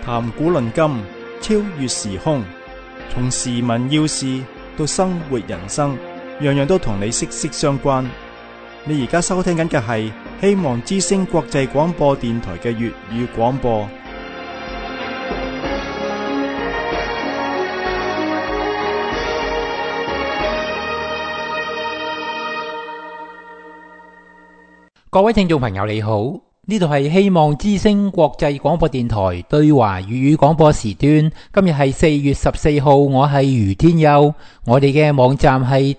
談古論今，超越時空，從時聞要事到生活人生，樣樣都同你息息相關。你而家收聽緊嘅係希望之聲國際廣播電台嘅粵語廣播。 各位聽眾朋友你好，呢度係希望之聲國際廣播電台對華粵語廣播時段。今日係4月14號，我係余天佑。我哋嘅網站係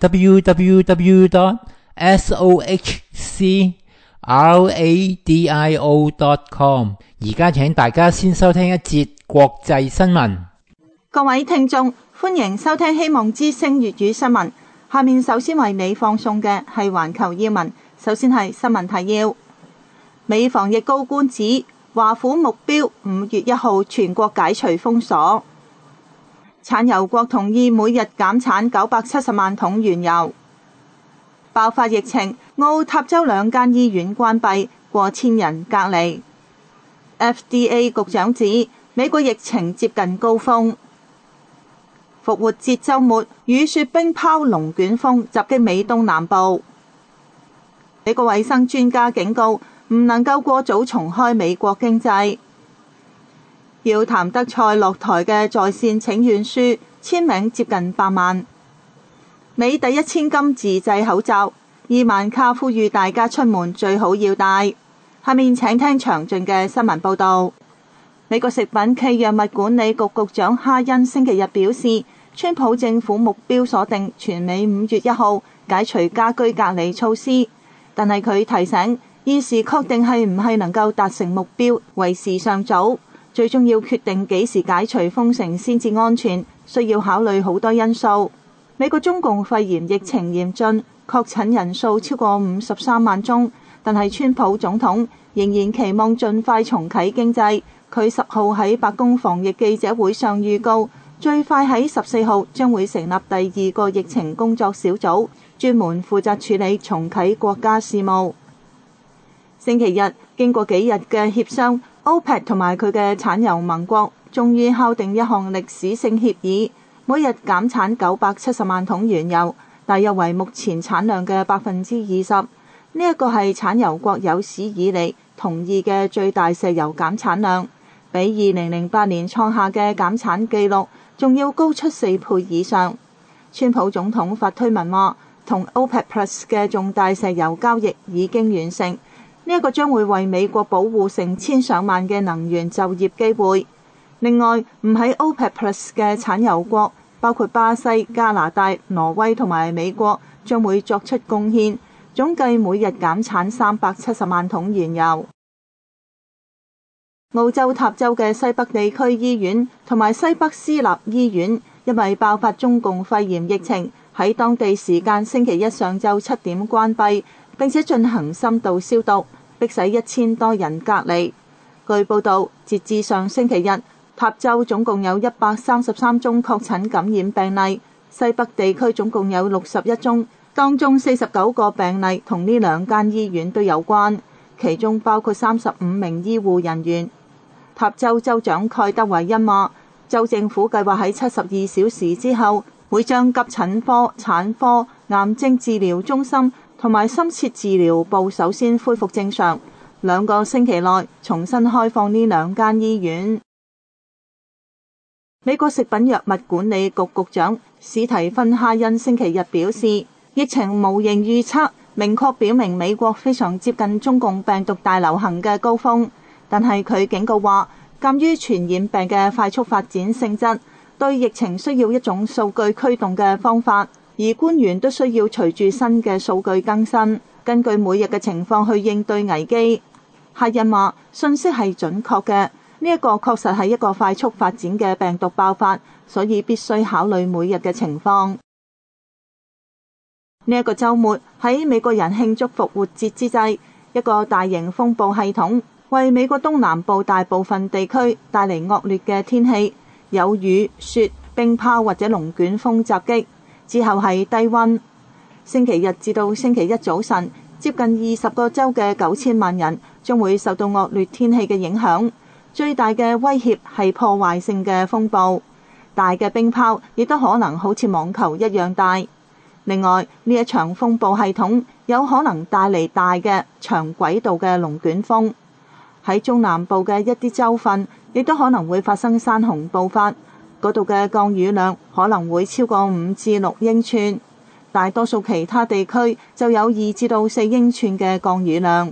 www.sohcradio.com。而家請大家先收聽一節國際新聞。 各位聽眾，歡迎收聽希望之聲粵語新聞。下面首先為你放送嘅係環球要聞。首先係新聞提要。美防疫高官指，華府目標5月1號全國解除封鎖。產油國同意每日減產970萬桶原油。爆發疫情，奧塔州2間醫院關閉，過千人隔離。FDA 局長指，美國疫情接近高峰。復活節週末，雨雪冰雹龍捲風襲擊美東南部。美國衛生專家警告，唔能夠過早重開美國經濟。要譚德塞落台嘅在線請願書簽名接近8萬。美第1000金自製口罩，伊萬卡呼籲大家出門最好要戴。下面請聽詳盡嘅新聞報道。美國食品暨藥物管理局局長哈恩星期日表示，川普政府目標鎖定全美5月1號解除家居隔離措施。但係佢提醒，現時確定係唔係能夠達成目標為時尚早，最終要決定幾時解除封城先至安全，需要考慮好多因素。美國中共肺炎疫情嚴峻，確診人數超過53萬宗，但係川普總統仍然期望盡快重啟經濟。佢10號喺白宮防疫記者會上預告，最快喺14號將會成立第2個疫情工作小組，專門負責處理重啟國家事務。星期日，經過幾日嘅協商，OPEC 同埋佢嘅產油盟國終於敲定一項歷史性協議，每日減產970萬桶原油，大約為目前產量嘅20%。呢一個係產油國有史以嚟同意嘅最大石油減產量，比2008年創下嘅減產紀錄仲要高出4倍以上。川普總統發推文話，同 OPEC Plus 嘅重大石油交易已經完成，呢一個將會為美國保護成千上萬嘅能源就業機會。另外，唔喺 OPEC Plus 嘅產油國，包括巴西、加拿大、挪威同埋美國，將會作出貢獻，總計每日減產370萬桶原油。澳洲塔州嘅西北地區醫院同埋西北私立醫院，因為爆發中共肺炎疫情，喺當地時間星期一上晝7點關閉，並且進行深度消毒，迫使1000多人隔離。據報道，截至上星期日，塔州總共有133宗確診感染病例，西北地區總共有61宗，當中49個病例同呢2間醫院都有關，其中包括35名醫護人員。塔州州長蓋德維恩話，州政府計劃喺72小時之後，會將急診科、產科、癌症治療中心同埋深切治療部首先恢復正常，2個星期內重新開放呢2間醫院。美國食品藥物管理局局長史提芬哈恩星期日表示，疫情模型預測明確表明美國非常接近中共病毒大流行嘅高峰，但係佢警告話，鑑於傳染病嘅快速發展性質，對疫情需要一種數據驅動嘅方法，而官員都需要隨住新嘅數據更新，根據每日嘅情況去應對危機。哈恩話，信息係準確嘅，呢一個確實係一個快速發展嘅病毒爆發，所以必須考慮每日嘅情況。呢一個週末喺美國人慶祝復活節之際，一個大型風暴系統為美國東南部大部分地區帶嚟惡劣嘅天氣，有雨、雪、冰雹或者龍捲風襲擊，之後係低溫。星期日至到星期一早晨，接近20個州嘅9000萬人將會受到惡劣天氣嘅影響。 最大嘅威脅係破壞性嘅風暴，大嘅冰泡亦都可能好似網球一樣大。另外，呢一場風暴系統有可能帶嚟大嘅長軌道嘅龍捲風，喺中南部嘅一啲州份亦都可能會發生山洪暴發，嗰度嘅降雨量可能會超過5至6英寸，大多數其他地區就有2至到4英寸嘅降雨量。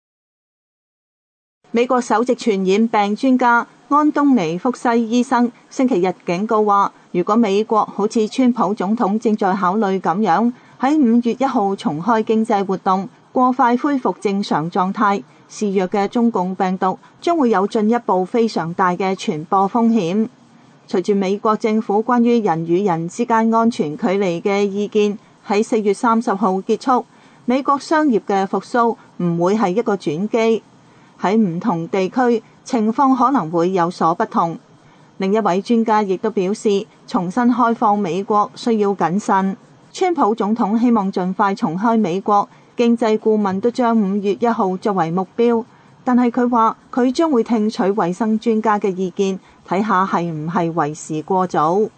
美國首席傳染病專家安東尼福西醫生星期日警告話，如果美國好似川普總統正在考慮咁樣喺5月1號重開經濟活動，過快恢復正常狀態，肆虐嘅中共病毒將會有進一步非常大嘅傳播風險。隨住美國政府關於人與人之間安全距離嘅意見喺4月30號結束，美國商業嘅復甦唔會係一個轉機。喺唔同地區情況可能會有所不同。另一位專家亦都表示，重新開放美國需要謹慎。川普總統希望盡快重開美國，經濟顧問都將5月1號作為目標，但係佢話佢將會聽取衛生專家嘅意見，睇下係唔係為時過早。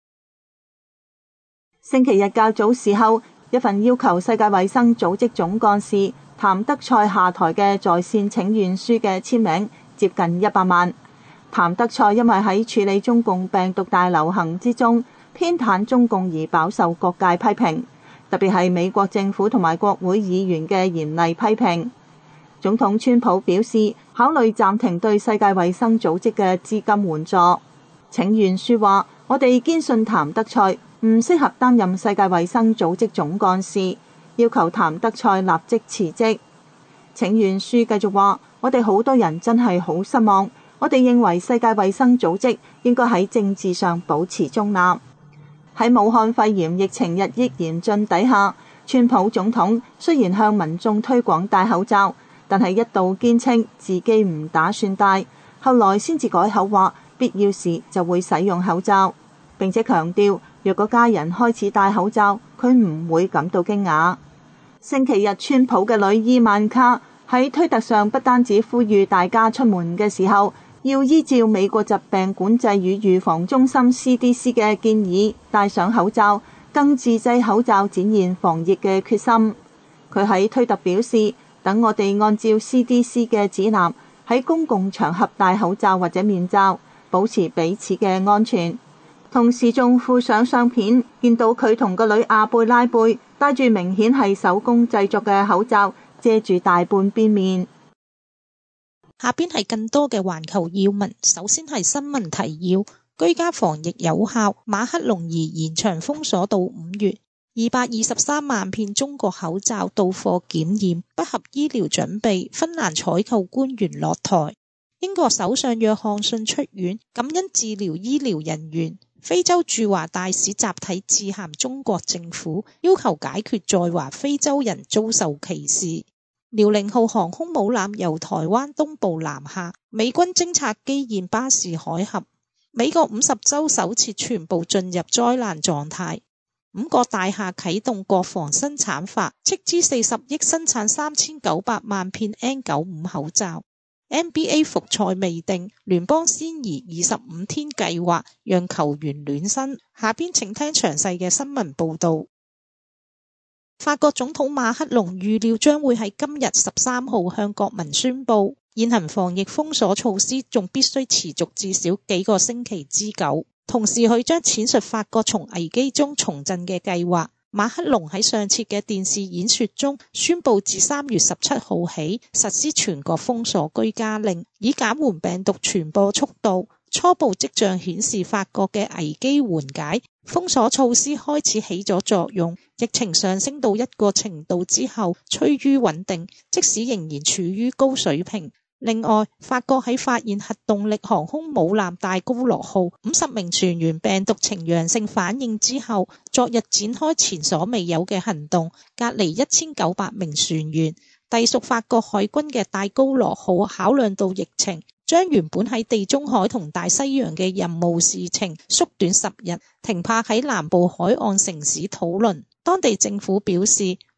星期日較早時候，一份要求世界衛生組織總幹事譚德塞下台嘅在線請願書嘅簽名接近100萬。譚德塞因為喺處理中共病毒大流行之中偏袒中共而飽受各界批評，特別係美國政府同埋國會議員嘅嚴厲批評。總統川普表示考慮暫停對世界衛生組織嘅資金援助。請願書話，我哋堅信譚德塞唔適合擔任世界衛生組織總幹事，要求譚德塞立即辭職。請願書繼續話，我哋好多人真係好失望，我哋認為世界衛生組織應該喺政治上保持中立。喺武漢肺炎疫情日益嚴峻底下，川普總統雖然向民眾推廣戴口罩，但係一度堅稱自己唔打算戴，後來先至改口話必要時就會使用口罩，並且強調若果家人開始戴口罩，佢唔會感到驚訝。星期日，川普嘅女伊萬卡喺推特上不單止呼籲大家出門嘅時候要依照美國疾病管制與預防中心 CDC 嘅建議戴上口罩，更自製口罩展現防疫嘅決心。佢喺推特表示，等我哋按照 CDC 嘅指南喺公共場合戴口罩或者面罩，保持彼此嘅安全。同時仲附上相片，見到佢同個女阿貝拉貝戴住明顯係手工製作嘅口罩，遮住大半邊面。 下邊係更多嘅環球要聞，首先係新聞提要：居家防疫有效，馬克龍擬延長封鎖到5月。223萬片中國口罩到貨檢驗，不合醫療準備，芬蘭採購官員落台。英國首相約翰遜出院，感恩治療醫療人員。非洲駐華大使集體致函中國政府，要求解決在華非洲人遭受歧視。遼寧號航空母艦由台灣東部南下，美軍偵察機現巴士海峽。美國50州首次全部進入災難狀態。5個大廈啟動國防生產法，斥資40億生產3900萬片 N95 口罩。NBA 復賽未定，聯邦先移25天計劃讓球員暖身。下邊請聽詳細嘅新聞報道。法國總統馬克龍預料將會喺今日13號向國民宣布，現行防疫封鎖措施仲必須持續至少幾個星期之久。同時佢將闡述法國從危機中重振嘅計劃。馬克龍喺上次嘅電視演說中宣布，自3月17號起實施全國封鎖居家令，以減緩病毒傳播速度。初步跡象顯示，法國嘅危機緩解，封鎖措施開始起咗作用。疫情上升到一個程度之後，趨於穩定，即使仍然處於高水平。另外，法國喺發現核動力航空母艦戴高樂號50名船員病毒呈陽性反應之後，昨日展開前所未有嘅行動，隔離1900名船員。隸屬法國海軍嘅戴高樂號考量到疫情，將原本喺地中海同大西洋嘅任務事程縮短10日，停泊喺南部海岸城市土倫。當地政府表示，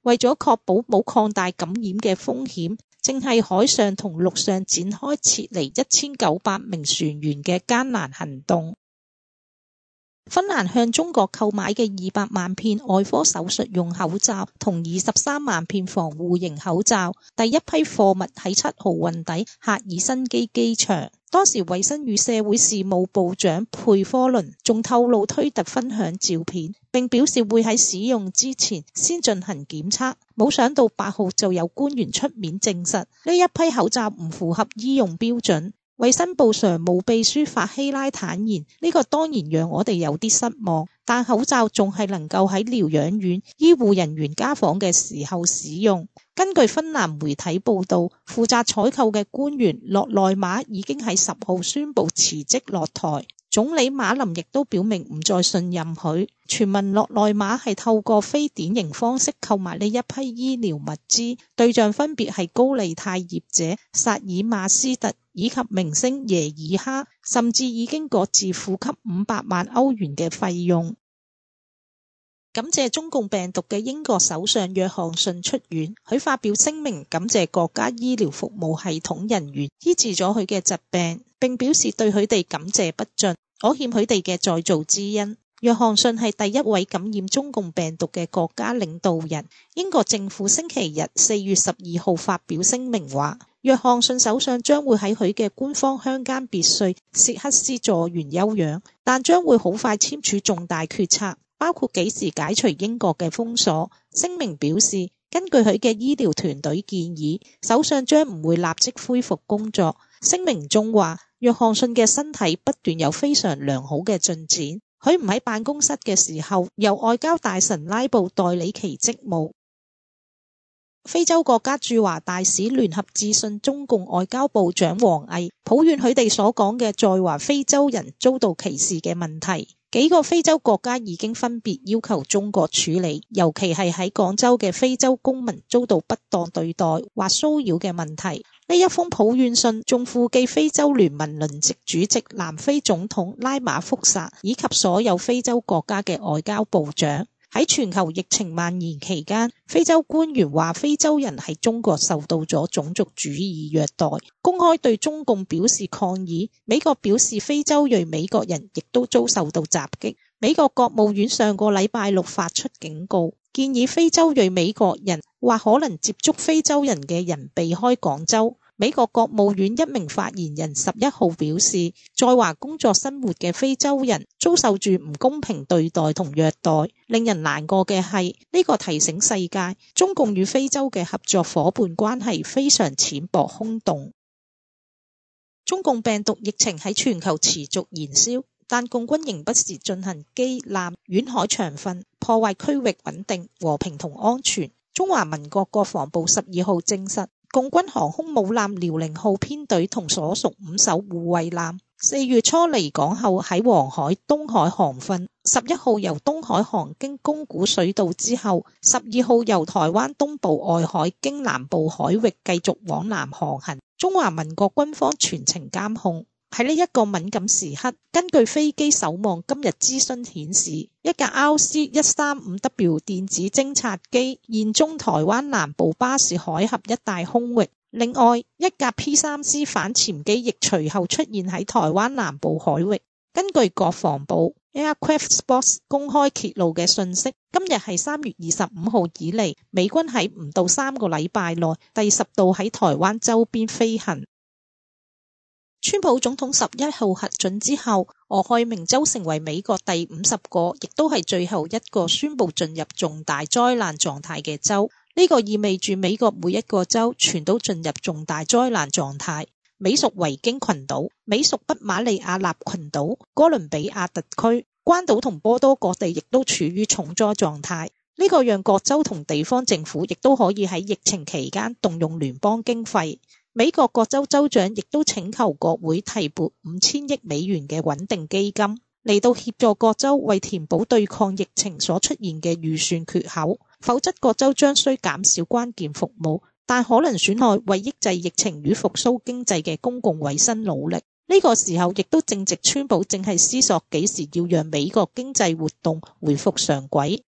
為咗確保冇擴大感染嘅風險，正係海上同陸上展開撤離1900名船員嘅艱難行動。芬蘭向中國購買嘅200萬片外科手術用口罩同23萬片防護型口罩，第一批貨物喺7號運抵赫爾辛基機場。當時衛生與社會事務部長佩科倫仲透露推特分享照片，並表示會喺使用之前先進行檢測。冇想到8號就有官員出面證實呢一批口罩唔符合醫用標準。衛生部常務秘書法希拉坦言，呢個當然讓我哋有啲失望，但口罩仲係能夠喺療養院醫護人員家訪嘅時候使用。根據芬蘭媒體報道，負責採購嘅官員洛內馬已經喺10號宣布辭職落台。總理馬林亦都表明唔再信任佢。傳聞洛內馬係透過非典型方式購買呢一批醫療物資，對象分別係高利貸業者薩爾馬斯特以及明星耶爾哈，甚至已經各自付給500萬歐元嘅費用。感謝中共病毒嘅英國首相約翰遜出院，佢發表聲明感謝國家醫療服務系統人員醫治咗佢嘅疾病，並表示對佢哋感謝不盡，可欠佢哋嘅再造之恩。約翰遜係第一位感染中共病毒嘅國家領導人。英國政府星期日4月12號發表聲明話，約翰遜首相將會喺佢嘅官方鄉間別墅薛克斯佐園休養，但將會好快簽署重大決策，包括幾時解除英國嘅封鎖。聲明表示，根據佢嘅醫療團隊建議，首相將唔會立即恢復工作。聲明中話，約翰遜嘅身體不斷有非常良好嘅進展，佢唔喺辦公室嘅時候，由外交大臣拉布代理其職務。非洲國家駐華大使聯合致信中共外交部長王毅，抱怨佢哋所講嘅在華非洲人遭到歧視嘅問題。幾個非洲國家已經分別要求中國處理，尤其係喺廣州嘅非洲公民遭到不當對待或騷擾嘅問題。呢一封抱怨信仲附寄非洲聯盟輪值主席南非總統拉馬福薩以及所有非洲國家嘅外交部長。喺全球疫情蔓延期間，非洲官員話非洲人喺中國受到咗種族主義虐待，公開對中共表示抗議。美國表示非洲裔美國人亦都遭受到襲擊。美國國務院上個禮拜六發出警告，建議非洲裔美國人或可能接觸非洲人嘅人避開廣州。美國國務院一名發言人11號表示，在華工作生活嘅非洲人遭受住唔公平對待同虐待。令人難過嘅係，呢個提醒世界，中共與非洲嘅合作夥伴關係非常淺薄空洞。中共病毒疫情喺全球持續燃燒，但共軍仍不時進行機艦遠海長訓，破壞區域穩定、和平同安全。中華民國國防部12號證實，共軍航空母艦遼寧號編隊同所屬5艘護衛艦4月初離港後喺黃海、東海航訓，11號由東海航經宮古水道之後，12號由台灣東部外海經南部海域繼續往南航行。中華民國軍方全程監控。喺呢一個敏感時刻，根據飛機守望今日資訊顯示，一架 RC-135W 電子偵察機現蹤台灣南部巴士海峽一帶空域。另外，一架 P3C 反潛機亦隨後出現喺台灣南部海域。根據國防部 Aircraft Sports 公開揭露嘅信息，今日係3月25號以嚟，美軍喺唔到3個禮拜內第10度喺台灣周邊飛行。川普總統11號核准之後，俄亥明州成為美國第50個，亦都係最後一個宣布進入重大災難狀態嘅州。呢個意味住美國每一個州全都進入重大災難狀態。美屬維京群島、美屬北馬里亞納群島、哥倫比亞特區、關島同波多各地亦都處於重災狀態。呢個讓各州同地方政府亦都可以喺疫情期間動用聯邦經費。美國各州州長亦都請求國會提撥5000億美元嘅穩定基金，嚟到協助各州為填補對抗疫情所出現嘅預算缺口，否則各州將需減少關鍵服務，但可能損害為抑制疫情與復甦經濟嘅公共衛生努力。呢個時候亦都正值川普正係思索幾時要讓美國經濟活動回復常軌。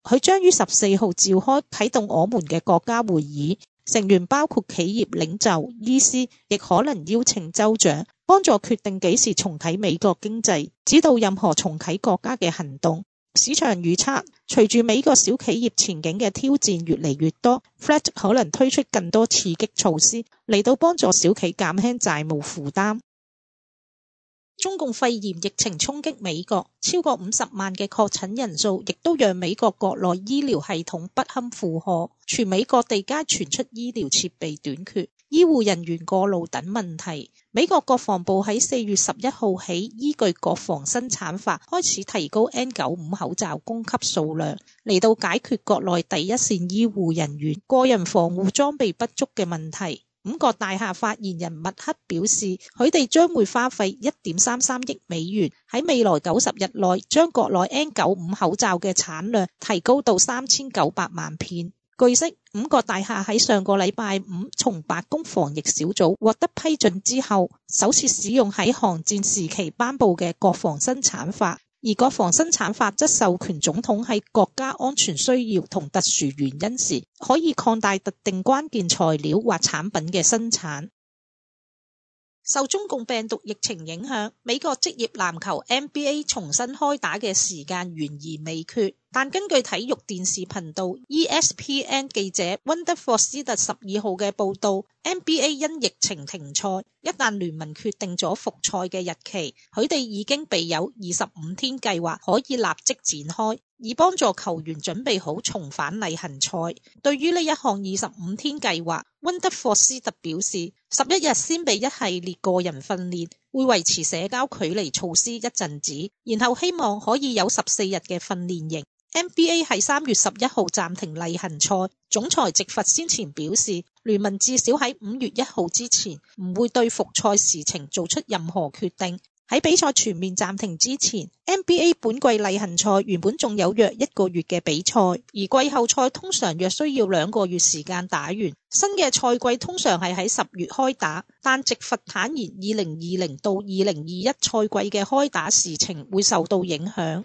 佢將於14號召開啟動我們嘅國家會議，成員包括企業領袖、醫師，亦可能邀請州長，幫助決定幾時重啟美國經濟，指導任何重啟國家嘅行動。市場預測，隨住美國小企業前景嘅挑戰越嚟越多， Fed 可能推出更多刺激措施嚟到幫助小企減輕債務負擔。中共肺炎疫情衝擊美國，超過50萬嘅確診人數，亦都讓美國國內醫療系統不堪負荷，全美各地皆傳出醫療設備短缺、醫護人員過勞等問題。美國國防部喺4月11號起，依據國防生產法開始提高 N95 口罩供給數量，嚟到解決國內第一線醫護人員個人防護裝備不足嘅問題。五角大廈發言人麥克表示，佢哋將會花費 1.33 億美元，喺未來90日內將國內 N95 口罩嘅產量提高到3900萬片。據悉，五角大廈喺上個禮拜五從白宮防疫小組獲得批准之後，首次使用喺韓戰時期頒布嘅國防生產法，而國防生產法則授權總統喺國家安全需要同特殊原因時，可以擴大特定關鍵材料或產品嘅生產。受中共病毒疫情影響，美國職業籃球 NBA 重新開打嘅時間懸而未決，但根據體育電視頻道 ESPN 記者溫德霍斯特12號嘅報道， NBA 因疫情停賽，一旦聯盟決定咗復賽嘅日期，佢哋已經備有25天計劃可以立即展開，以幫助球員準備好重返例行賽。對於呢一項25天計劃，溫德霍斯特表示，11日先備一系列個人訓練，會維持社交距離措施一陣子，然後希望可以有14日嘅訓練營。NBA 喺3月11號暫停例行賽，總裁席佛先前表示，聯盟至少喺5月1號之前唔會對復賽時程做出任何決定。喺比賽全面暫停之前， NBA 本季例行賽原本仲有約1個月嘅比賽，而季後賽通常約需要2個月時間打完。新嘅賽季通常係喺10月開打，但席佛坦言2020到2021賽季嘅開打時程會受到影響。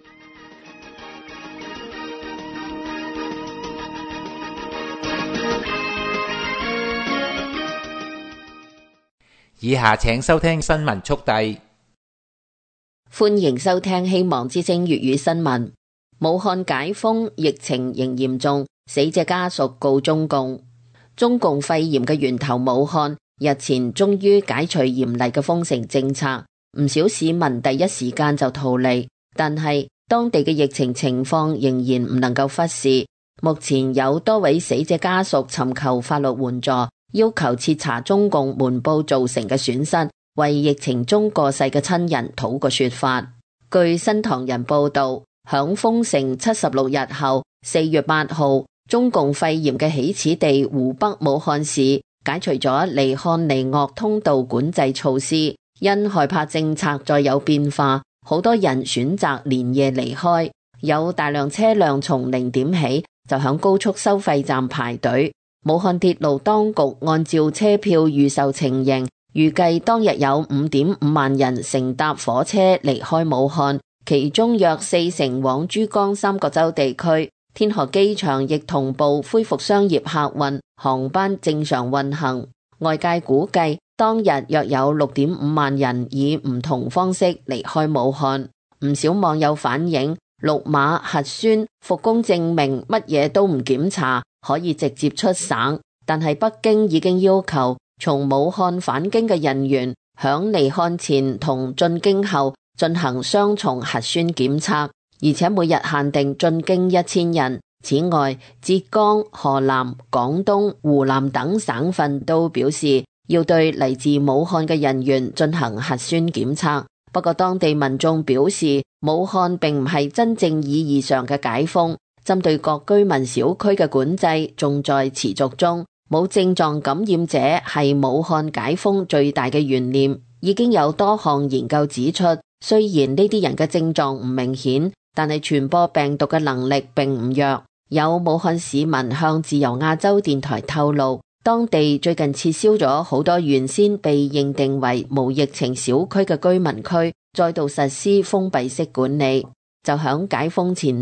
以下請收聽新聞速遞。 歡迎收聽希望之聲粵語新聞。武漢解封，疫情仍嚴重，死者家屬告中共。中共肺炎嘅源頭武漢日前終於解除嚴厲嘅封城政策，唔少市民第一時間就逃離，但係當地嘅疫情情況仍然唔能夠忽視。目前有多位死者家屬尋求法律援助，要求徹查中共瞞報造成嘅損失，為疫情中過世嘅親人討個說法。據新唐人報道，響封城76日後，4月8號，中共肺炎嘅起始地湖北武漢市解除咗離漢離鄂通道管制措施，因害怕政策再有變化，好多人選擇連夜離開，有大量車輛從0點起就響高速收費站排隊。武漢鐵路當局按照車票預售情形，預計當日有 5.5 萬人乘搭火車離開武漢，其中約40%往珠江3個州地區。天河機場亦同步恢復商業客運，航班正常運行。外界估計當日約有 6.5 萬人以唔同方式離開武漢。唔少網友反映，綠碼、核酸、復工證明乜嘢都唔檢查，可以直接出省，但係北京已經要求從武漢返京嘅人員響離漢前同進京後進行雙重核酸檢測，而且每日限定進京1000人。此外，浙江、河南、廣東、湖南等省份都表示要對嚟自武漢嘅人員進行核酸檢測。不過當地民眾表示，武漢並唔係真正意義上嘅解封，針對各居民小區嘅管制仲在持續中，冇症狀感染者係武漢解封最大嘅懸念。已經有多項研究指出，雖然呢啲人嘅症狀唔明顯，但係傳播病毒嘅能力並唔弱。有武漢市民向自由亞洲電台透露，當地最近撤銷咗好多原先被認定為無疫情小區嘅居民區，再度實施封閉式管理。就響解封前夕，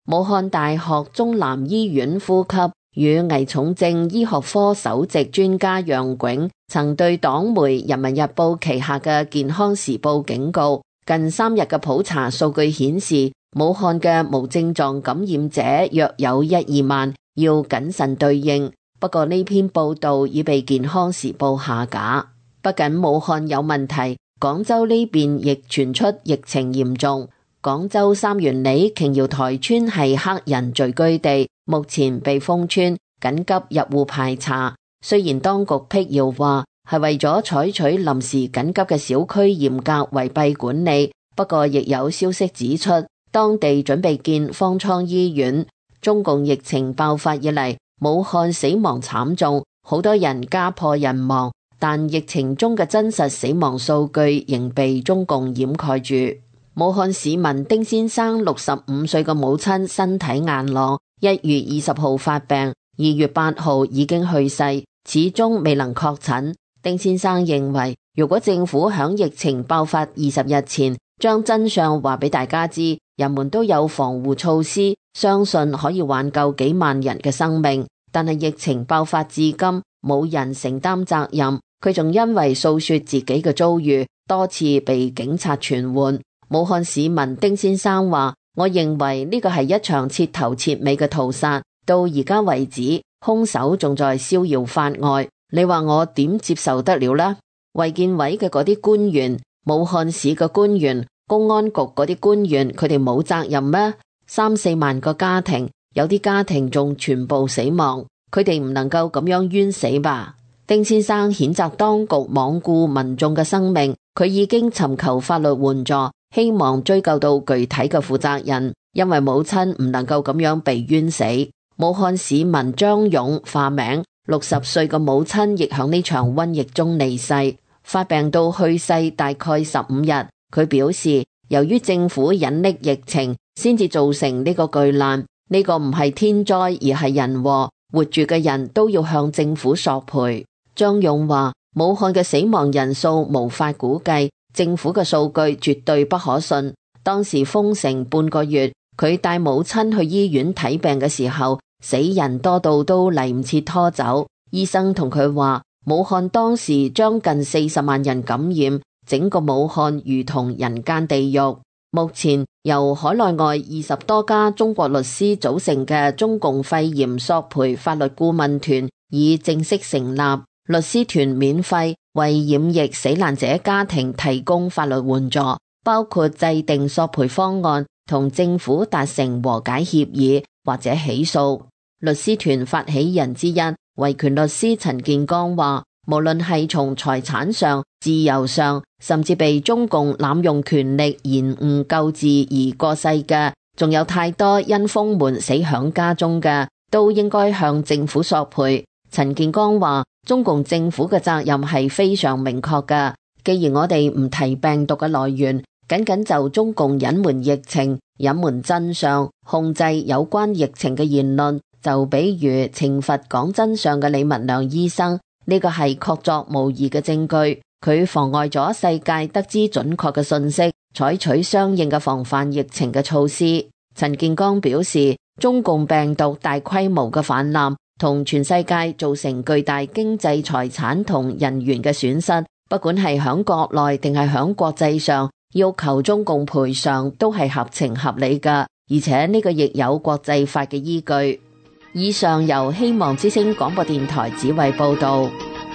武漢大學中南醫院呼吸與危重症醫學科首席專家楊炯曾對黨媒《人民日報》旗下嘅《健康時報》警告，近3日嘅普查數據顯示，武漢嘅無症狀感染者約有1-2萬，要謹慎對應。不過呢篇報道已被《健康時報》下架。不僅武漢有問題，廣州呢邊亦傳出疫情嚴重。廣州三元里瓊瑤台村係黑人聚居地，目前被封村，緊急入戶排查。雖然當局辟謠話係為咗採取臨時緊急嘅小區嚴格圍閉管理，不過亦有消息指出，當地準備建方艙醫院。中共疫情爆發以嚟，武漢死亡慘重，好多人家破人亡，但疫情中嘅真實死亡數據仍被中共掩蓋住。武漢市民丁先生65歲嘅母親身體硬朗，1月20號發病，2月8號已經去世，始終未能確診。丁先生認為，如果政府響疫情爆發20日前將真相話俾大家知，人們都有防護措施，相信可以挽救幾萬人嘅生命。但係疫情爆發至今，冇人承擔責任。佢仲因為訴說自己嘅遭遇，多次被警察傳喚。武漢市民丁先生話：我認為呢個係一場徹頭徹尾嘅屠殺，到而家為止，兇手仲在逍遙法外。你話我點接受得了呢？衛健委嘅嗰啲官員、武漢市嘅官員、公安局嗰啲官員，佢哋冇責任咩？3-4萬個家庭，有啲家庭仲全部死亡，佢哋唔能夠咁樣冤死吧？丁先生譴責當局罔顧民眾嘅生命，佢已經尋求法律援助，希望追究到具體嘅負責人，因為母親唔能夠咁樣被冤死。武漢市民張勇化名，60歲嘅母親亦響呢場瘟疫中離世，發病到去世大概15日。佢表示，由於政府隱匿疫情，先至造成呢個巨難，呢個唔係天災而係人禍，活住嘅人都要向政府索賠。張勇話，武漢嘅死亡人數無法估計，政府嘅數據絕對不可信。當時封城半個月，佢帶母親去醫院睇病嘅時候，死人多到都嚟唔切拖走。醫生同佢話，武漢當時將近40萬人感染，整個武漢如同人間地獄。目前由海內外20多家中國律師組成嘅中共肺炎索賠法律顧問團已正式成立，律師團免費為染疫死難者家庭提供法律援助，包括制定索賠方案、同政府達成和解協議或者起訴。律師團發起人之一維權律師陳建剛話，無論係從財產上、自由上，甚至被中共濫用權力延誤救治而過世嘅，仲有太多因封門死響家中嘅，都應該向政府索賠。陳建剛話，中共政府嘅責任係非常明確嘅，既然我哋唔提病毒嘅來源，僅僅就中共隱瞞疫情、隱瞞真相、控制有關疫情嘅言論，就比如懲罰講真相嘅李文亮醫生，呢個係確鑿無疑嘅證據，佢妨礙咗世界得知準確嘅信息，採取相應嘅防範疫情嘅措施。陳建剛表示，中共病毒大規模嘅氾濫同全世界造成巨大經濟財產同人員嘅損失，不管係響國內定係響國際上，要求中共賠償都係合情合理㗎，而且呢個亦有國際法嘅依據。以上由希望之聲廣播電台指為報道。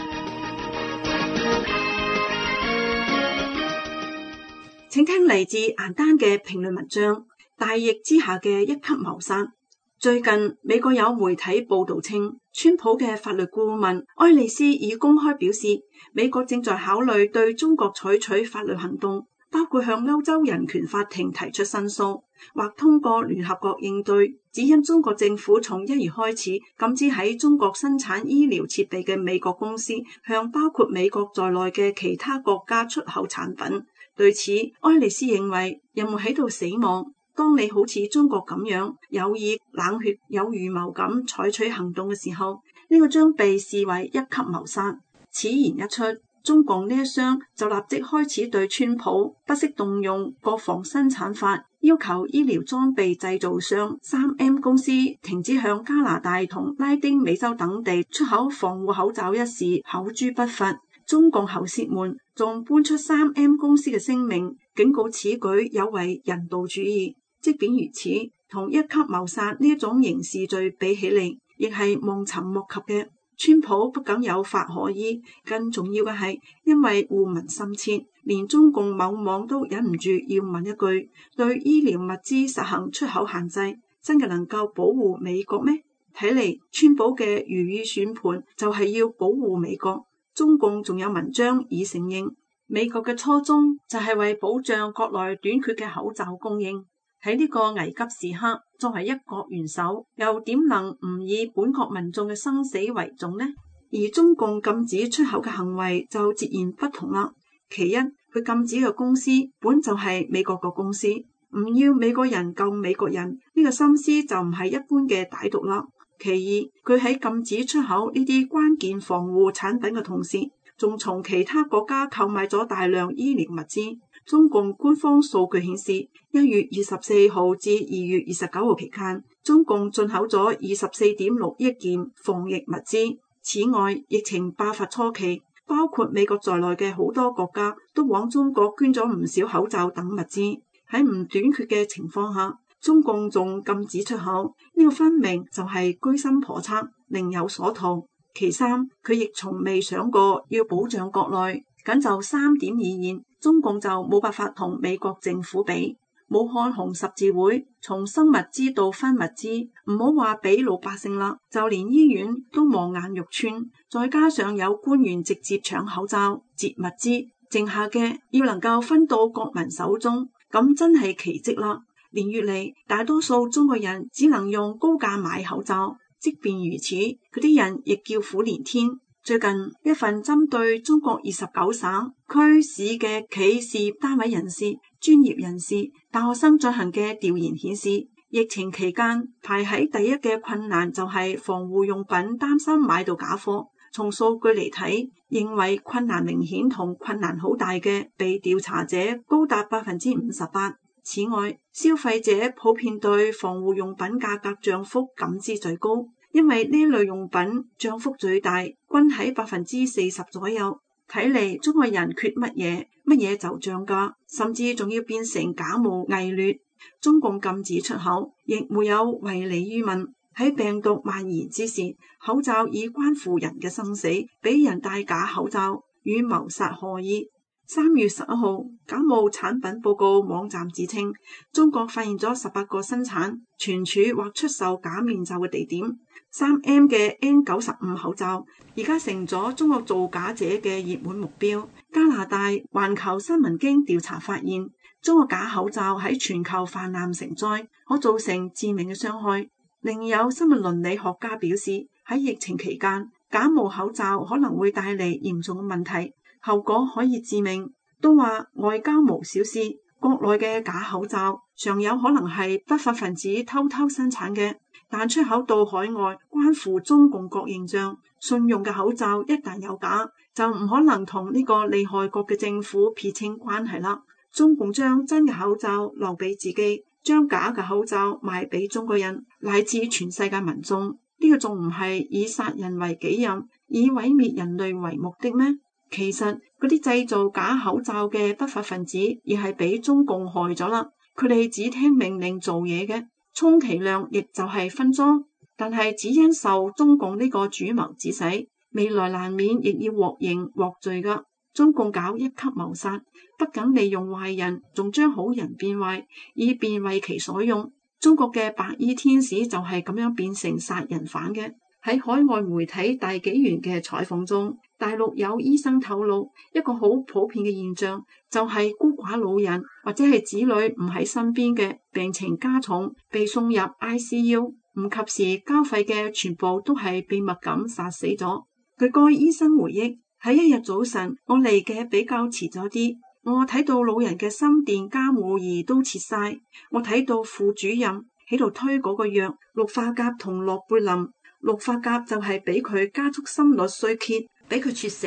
請聽嚟自顏丹嘅評論文章：大疫之下嘅一級謀殺。最近美國有媒體報道稱，川普嘅法律顧問埃利斯已公開表示，美國正在考慮對中國採取法律行動，包括向歐洲人權法庭提出申訴，或通過聯合國應對，只因中國政府從1月開始禁止喺中國生產醫療設備嘅美國公司向包括美國在內嘅其他國家出口產品。對此，埃利斯認為人們喺度死亡。當你好似中國咁樣有意冷血有預謀咁採取行動嘅時候，呢個將被視為一級謀殺。此言一出， 中共呢一廂就立即開始對川普不惜動用國防生產法，要求醫療裝備製造商 3M 公司停止向加拿大同拉丁美洲等地出口防護口罩一事口誅筆伐。中共喉舌們仲搬出 3M 公司嘅聲明，警告此舉有違人道主義。即便如此，同一級謀殺呢一種刑事罪比起嚟，亦係望塵莫及嘅。川普不僅有法可依，更重要嘅係因為護民心切，連中共某網都忍唔住要問一句：對醫療物資實行出口限制，真嘅能夠保護美國咩？睇嚟川普嘅如意算盤就係要保護美國。中共仲有文章已承認，美國嘅初衷就係為保障國內短缺嘅口罩供應。喺呢個危急時刻，作為一國元首，又點能唔以本國民眾嘅生死為重呢？而中共禁止出口嘅行為就截然不同啦。其一，佢禁止嘅公司本就係美國嘅公司，唔要美國人救美國人，呢個心思就唔係一般嘅歹毒啦。其二，佢喺禁止出口呢啲關鍵防護產品嘅同時，仲從其他國家購買咗大量醫療物資。中共官方數據顯示，1月24號至2月29號期間，中共進口咗24.6億件防疫物資。此外，疫情爆發初期，包括美國在內嘅好多國家都往中國捐咗唔少口罩等物資。喺唔短缺嘅情況下，中共仲禁止出口，呢個分明就係居心叵測，另有所圖。其三，佢亦從未想過要保障國內。僅就3點而言，中共就冇辦法同美國政府比。武漢紅十字會從生物資到分物資，唔好話俾老百姓啦，就連醫院都望眼欲穿。再加上有官員直接搶口罩、截物資，剩下嘅要能夠分到國民手中，咁真係奇蹟啦。連月嚟，大多數中國人只能用高價買口罩，即便如此，嗰啲人亦叫苦連天。最近一份針對中國29省區市嘅企事單位人士、專業人士、大學生進行嘅調研顯示，疫情期間排喺第一嘅困難就係防護用品，擔心買到假貨。從數據嚟睇，認為困難明顯同困難好大嘅被調查者高達58%。此外，消費者普遍對防護用品價格漲幅感知最高。因為呢類用品漲幅最大，均喺40%左右。睇嚟中國人缺乜嘢，乜嘢就漲價，甚至仲要變成假冒偽劣。中共禁止出口，亦沒有為利於民。喺病毒蔓延之時，口罩已關乎人嘅生死，俾人戴假口罩，與謀殺何異？3月11號，假冒產品報告網站指稱，中國發現咗18個生產、存儲或出售假面罩嘅地點。3M 嘅 N95 口罩而家成咗中國造假者嘅熱門目標。加拿大環球新聞經調查發現，中國假口罩喺全球泛濫成災，可造成致命嘅傷害。另有生物倫理學家表示，喺疫情期間，假冒口罩可能會帶嚟嚴重嘅問題，後果可以致命。都話外交無小事，國內嘅假口罩常有可能係不法分子偷偷生產嘅。但出口到海外，關乎中共國形象，信用嘅口罩一旦有假，就唔可能同呢個利害國嘅政府撇清關係啦。中共將真嘅口罩留俾自己，將假嘅口罩賣俾中國人乃至全世界民眾，呢個仲唔係以殺人為己任，以毀滅人類為目的咩？其實嗰啲製造假口罩嘅不法分子，亦係俾中共害咗啦。佢哋只聽命令做嘢嘅。充其量亦就係分贓，但係只因受中共呢個主謀指使，未來難免亦要獲刑獲罪噶。中共搞一級謀殺，不僅利用壞人，仲將好人變壞，以便為其所用。中國嘅白衣天使就係咁樣變成殺人犯嘅。喺海外媒體大紀元嘅採訪中，大陸有醫生透露，一個好普遍嘅現象就係孤寡老人或者係子女唔喺身邊嘅，病情加重被送入 ICU， 唔及時交費嘅全部都係秘密咁殺死咗。據該醫生回憶，喺一日早晨，我嚟嘅比較遲咗啲，我睇到老人嘅心電監護儀都切晒，我睇到副主任喺度推嗰個藥氯化鉀同諾貝林。氯化鉀就係俾佢加速心率衰竭，俾佢猝死。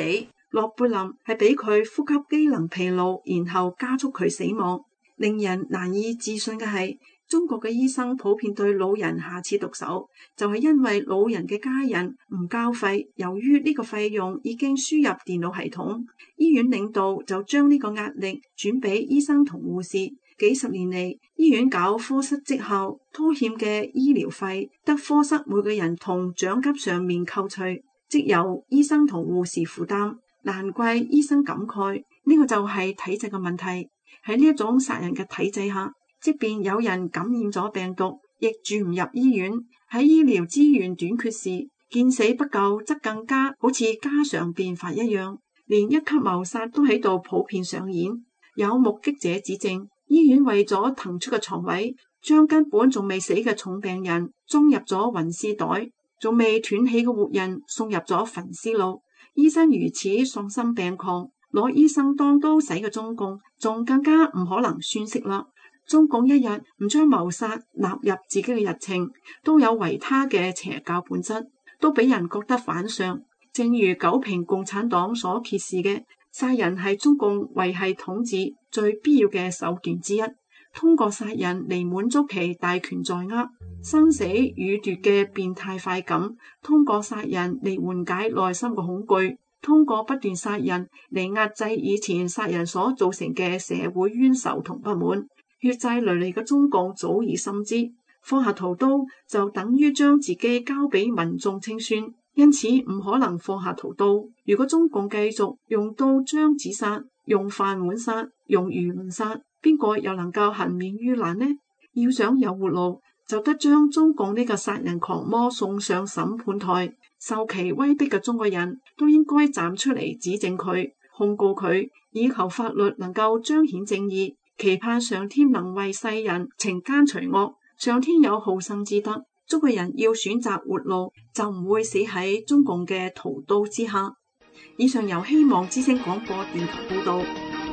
諾貝林係俾佢呼吸機能疲勞，然後加速佢死亡。令人難以置信嘅係，中國嘅醫生普遍對老人下此毒手，就係因為老人嘅家人唔交費，由於呢個費用已經輸入電腦系統，醫院領導就將呢個壓力轉俾醫生同護士。幾十年嚟，醫院搞科室績效，拖欠嘅醫療費得科室每個人同獎金上面扣除，即由醫生同護士負擔。難怪醫生感慨，呢個就係體制嘅問題。喺呢一種殺人嘅體制下，即便有人感染咗病毒，亦住唔入醫院。喺醫療資源短缺時，見死不救則更加好似家常便飯一樣，連一級謀殺都喺度普遍上演。有目擊者指證，醫院為咗騰出嘅床位，將根本仲未死嘅重病人裝入咗運屍袋，仲未斷氣嘅活人送入咗焚屍爐。醫生如此喪心病狂，攞醫生當刀使嘅中共，仲更加唔可能宣釋啦。中共一日唔將謀殺納入自己嘅日程，都有違他嘅邪教本質，都俾人覺得反常。正如九評共產黨所揭示嘅，殺人係中共維繫統治最必要嘅手段之一，通過殺人嚟滿足其大權在握、生死與奪嘅變態快感，通過殺人嚟緩解內心嘅恐懼，通過不斷殺人嚟壓制以前殺人所造成嘅社會冤仇同不滿。血債累累嘅中共早已深知，放下屠刀就等於將自己交俾民眾清算，因此唔可能放下屠刀。如果中共繼續用刀將子殺、用飯碗殺、用輿論殺，邊個又能夠幸免於難呢？要想有活路，就得將中共呢個殺人狂魔送上審判台。受其威逼嘅中國人都應該站出嚟指證佢、控告佢，以求法律能夠彰顯正義。期盼上天能為世人懲奸除惡，上天有好生之德。中國人要選擇活路，就唔會死喺中共嘅屠刀之下。以上由希望之聲廣播電台報道。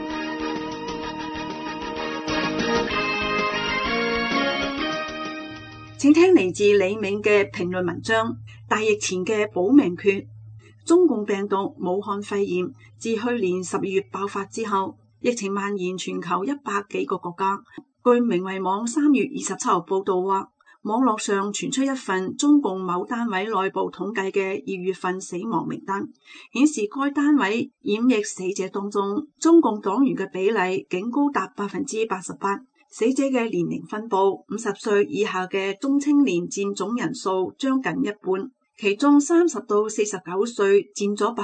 請聽嚟自李銘嘅評論文章：大疫前嘅保命訣。中共病毒武漢肺炎自去年12月爆發之後，疫情蔓延全球100幾個國家。據明慧網3月27號報道話，網絡上傳出一份中共某單位內部統計嘅2月份死亡名單，顯示該單位染疫死者當中，中共黨員嘅比例竟高達88%。死者嘅年齡分佈，50歲以下嘅中青年佔總人數將近一半。其中30到49歲佔咗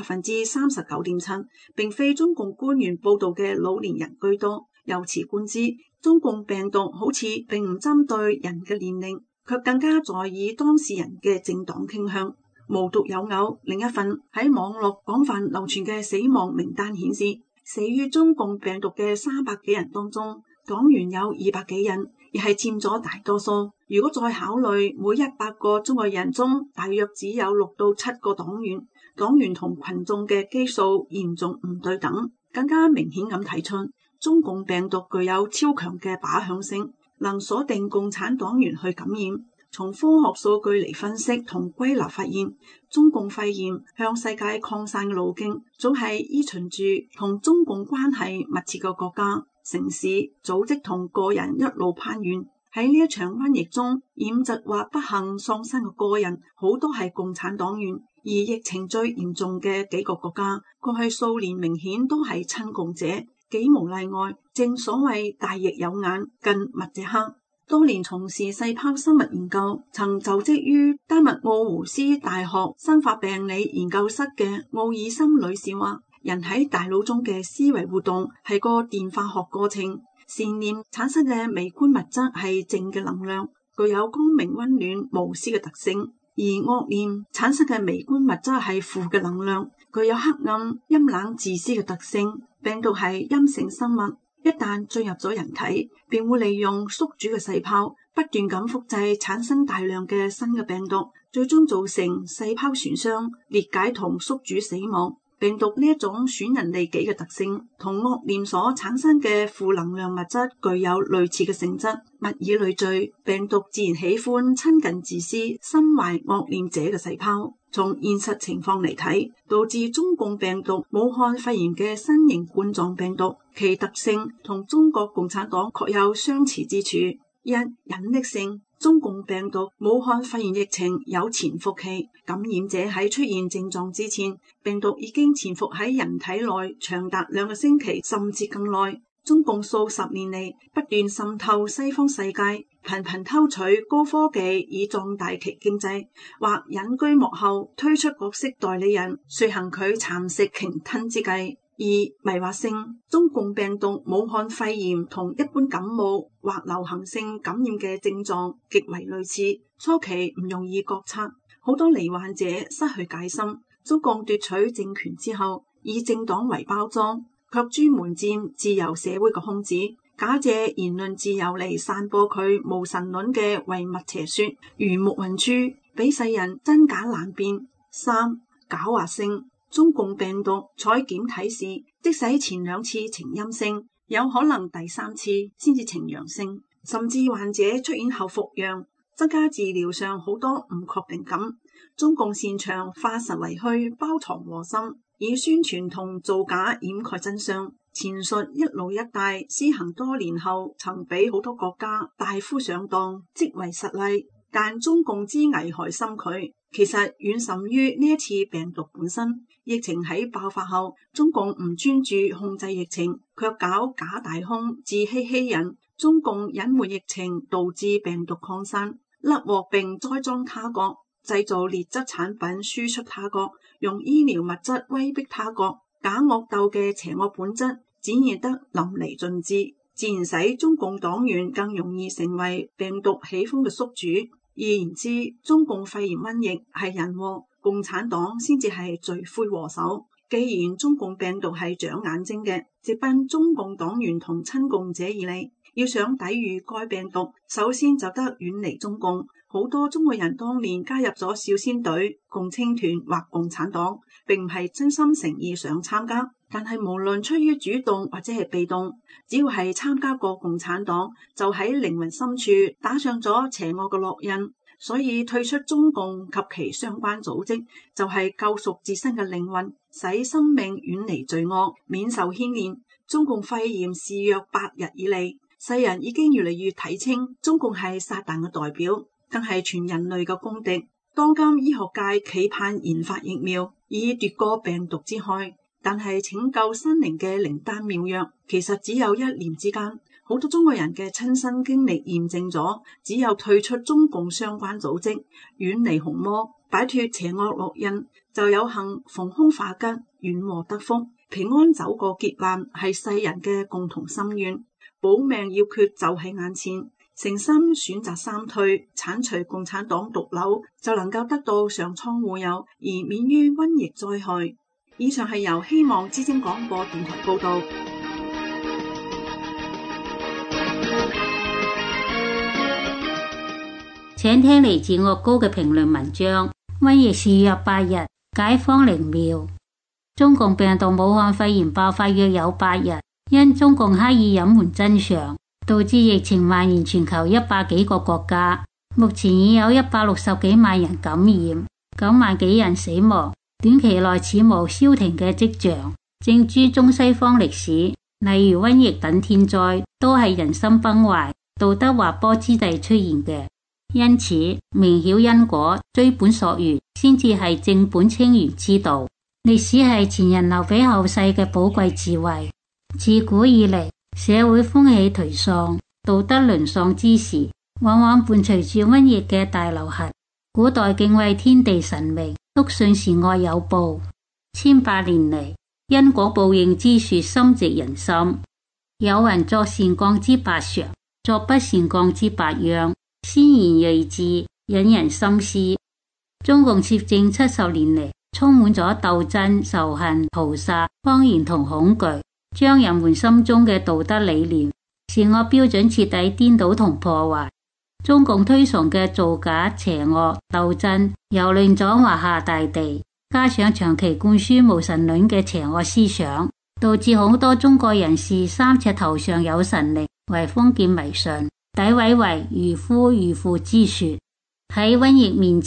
39.7%，並非中共官員報道嘅老年人居多。由此觀之，中共病毒好似並唔針對人嘅年齡，卻更加在意當事人嘅政黨傾向。無獨有偶，另一份喺網絡廣泛流傳嘅死亡名單顯示，死於中共病毒嘅300幾人當中，黨員有200幾人，而係佔咗大多數。如果再考慮每100個中國人中，大約只有6到7個黨員，黨員同群眾嘅基數嚴重唔對等，更加明顯咁睇出中共病毒具有超強嘅靶向性，能鎖定共產黨員去感染。從科學數據嚟分析同歸納發現，中共肺炎向世界擴散嘅路徑，總係依循住同中共關係密切嘅國家、城市、組織同個人一路攀援。喺呢一場瘟疫中，染疾或不幸喪生嘅個人好多係共產黨員，而疫情最嚴重嘅幾個國家，過去數年明顯都係親共者，幾無例外。正所謂大疫有眼，近墨者黑。多年從事細胞生物研究，曾就職於丹麥奧胡斯大學生化病理研究室嘅奧爾森女士話，人喺大腦中嘅思維活動係個電化學過程。善念產生嘅微觀物質係正嘅能量，具有光明、溫暖、無私嘅特性；而惡念產生嘅微觀物質係負嘅能量，具有黑暗、陰冷、自私嘅特性。病毒係陰性生物，一旦進入咗人體，便會利用宿主嘅細胞不斷咁複製，產生大量嘅新嘅病毒，最終造成細胞損傷、裂解同宿主死亡。病毒呢一種損人利己嘅特性，同惡念所產生嘅負能量物質具有類似嘅性質。物以類聚，病毒自然喜歡親近自私、心懷惡念者嘅細胞。 從現實情況嚟睇，導致中共病毒武漢肺炎嘅新型冠狀病毒，其特性同中國共產黨確有相似之處。一、隱匿性。中共病毒武漢肺炎疫情有潛伏期，感染者喺出現症狀之前，病毒已經潛伏喺人體內長達2個星期甚至更耐。中共數十年嚟不斷滲透西方世界，頻頻偷取高科技以壯大其經濟，或隱居幕後推出角色代理人，遂行佢蠶食鯨吞之計。二、迷惑性。中共病毒武漢肺炎同一般感冒或流行性感染嘅症狀極為類似，初期唔容易覺察，好多罹患者失去戒心。中共奪取政權之後，以政黨為包裝，卻專門佔自由社會嘅空子，假借言論自由嚟散播佢無神論嘅唯物邪說，魚目混珠，俾世人真假難辨。三、狡猾性。中共病毒採檢體時，即使前2次呈陰性，有可能第3次先至呈陽性，甚至患者出院後復陽，增加治療上好多唔確定感。中共擅長化實為虛，包藏禍心，以宣傳同造假掩蓋真相。前述一路一帶施行多年後，曾俾好多國家大呼上當，即為實例。但中共之危害深距，其實遠甚於呢一次病毒本身。疫情喺爆發後，中共唔專注控制疫情，卻搞假大空，自欺欺人。中共隱瞞疫情，導致病毒擴散，甩鍋並栽贓他國，製造劣質產品輸出他國，用醫療物質威逼他國，假惡鬥嘅邪惡本質展現得淋漓盡致，自然使中共黨員更容易成為病毒起風嘅宿主。言之，中共肺炎瘟疫係人禍，共產黨先至係罪魁禍首。既然中共病毒係長眼睛嘅，直奔中共黨員同親共者而嚟，要想抵禦該病毒，首先就得遠離中共。好多中國人當年加入咗少先隊、共青團或共產黨，並唔係真心誠意想參加，但係無論出於主動或者係被動，只要係參加過共產黨，就喺靈魂深處打上咗邪惡嘅烙印。所以退出中共及其相關組織，就係救贖自身嘅靈魂，使生命遠離罪惡，免受牽連。中共肺炎肆虐8日以嚟，世人已經越嚟越睇清中共係撒旦嘅代表，更係全人類嘅公敵。當今醫學界期盼研發疫苗，以奪過病毒之害，但係拯救生靈嘅靈丹妙藥，其實只有一念之間。好多中國人嘅親身經歷驗證咗，只有退出中共相關組織，遠離紅魔，擺脫邪惡烙印，就有幸逢凶化吉，遠禍得福，平安走過劫難，係世人嘅共同心願。保命要訣就喺眼前，誠心選擇三退，剷除共產黨毒瘤，就能夠得到上蒼護佑，而免於瘟疫災害。以上係由希望之聲廣播電台報道。 請聽嚟自岳高嘅評論文章。瘟疫肆虐8日，解方靈妙。中共病毒武漢肺炎爆發約有8日，因中共刻意隱瞞真相，導致疫情蔓延全球100幾個國家。目前已有160幾萬人感染，9萬幾人死亡，短期內似無消停嘅跡象。正諸中西方歷史，例如瘟疫等天災，都係人心崩壞、道德滑坡之際出現嘅。因此，明曉因果、追本溯源，先至係正本清源之道。歷史係前人留俾後世嘅寶貴智慧。自古以嚟，社會風氣頹喪、道德淪喪之時，往往伴隨住瘟疫嘅大流行。古代敬畏天地神明，篤信善惡有報，千百年嚟，因果報應之說深植人心。有人作善降之百常，作不善降之百殃。先言睿智，引人深思。中共攝政70年嚟，充滿咗鬥爭、仇恨、屠殺、謊言同恐懼，將人們心中嘅道德理念、善惡標準徹底顛倒同破壞。中共推崇嘅造假、邪惡、鬥爭，蹂躪咗華夏大地，加上長期灌輸無神論嘅邪惡思想，導致好多中國人士三尺頭上有神靈為封建迷信，詆毀為愚夫愚婦之說。喺瘟疫面前，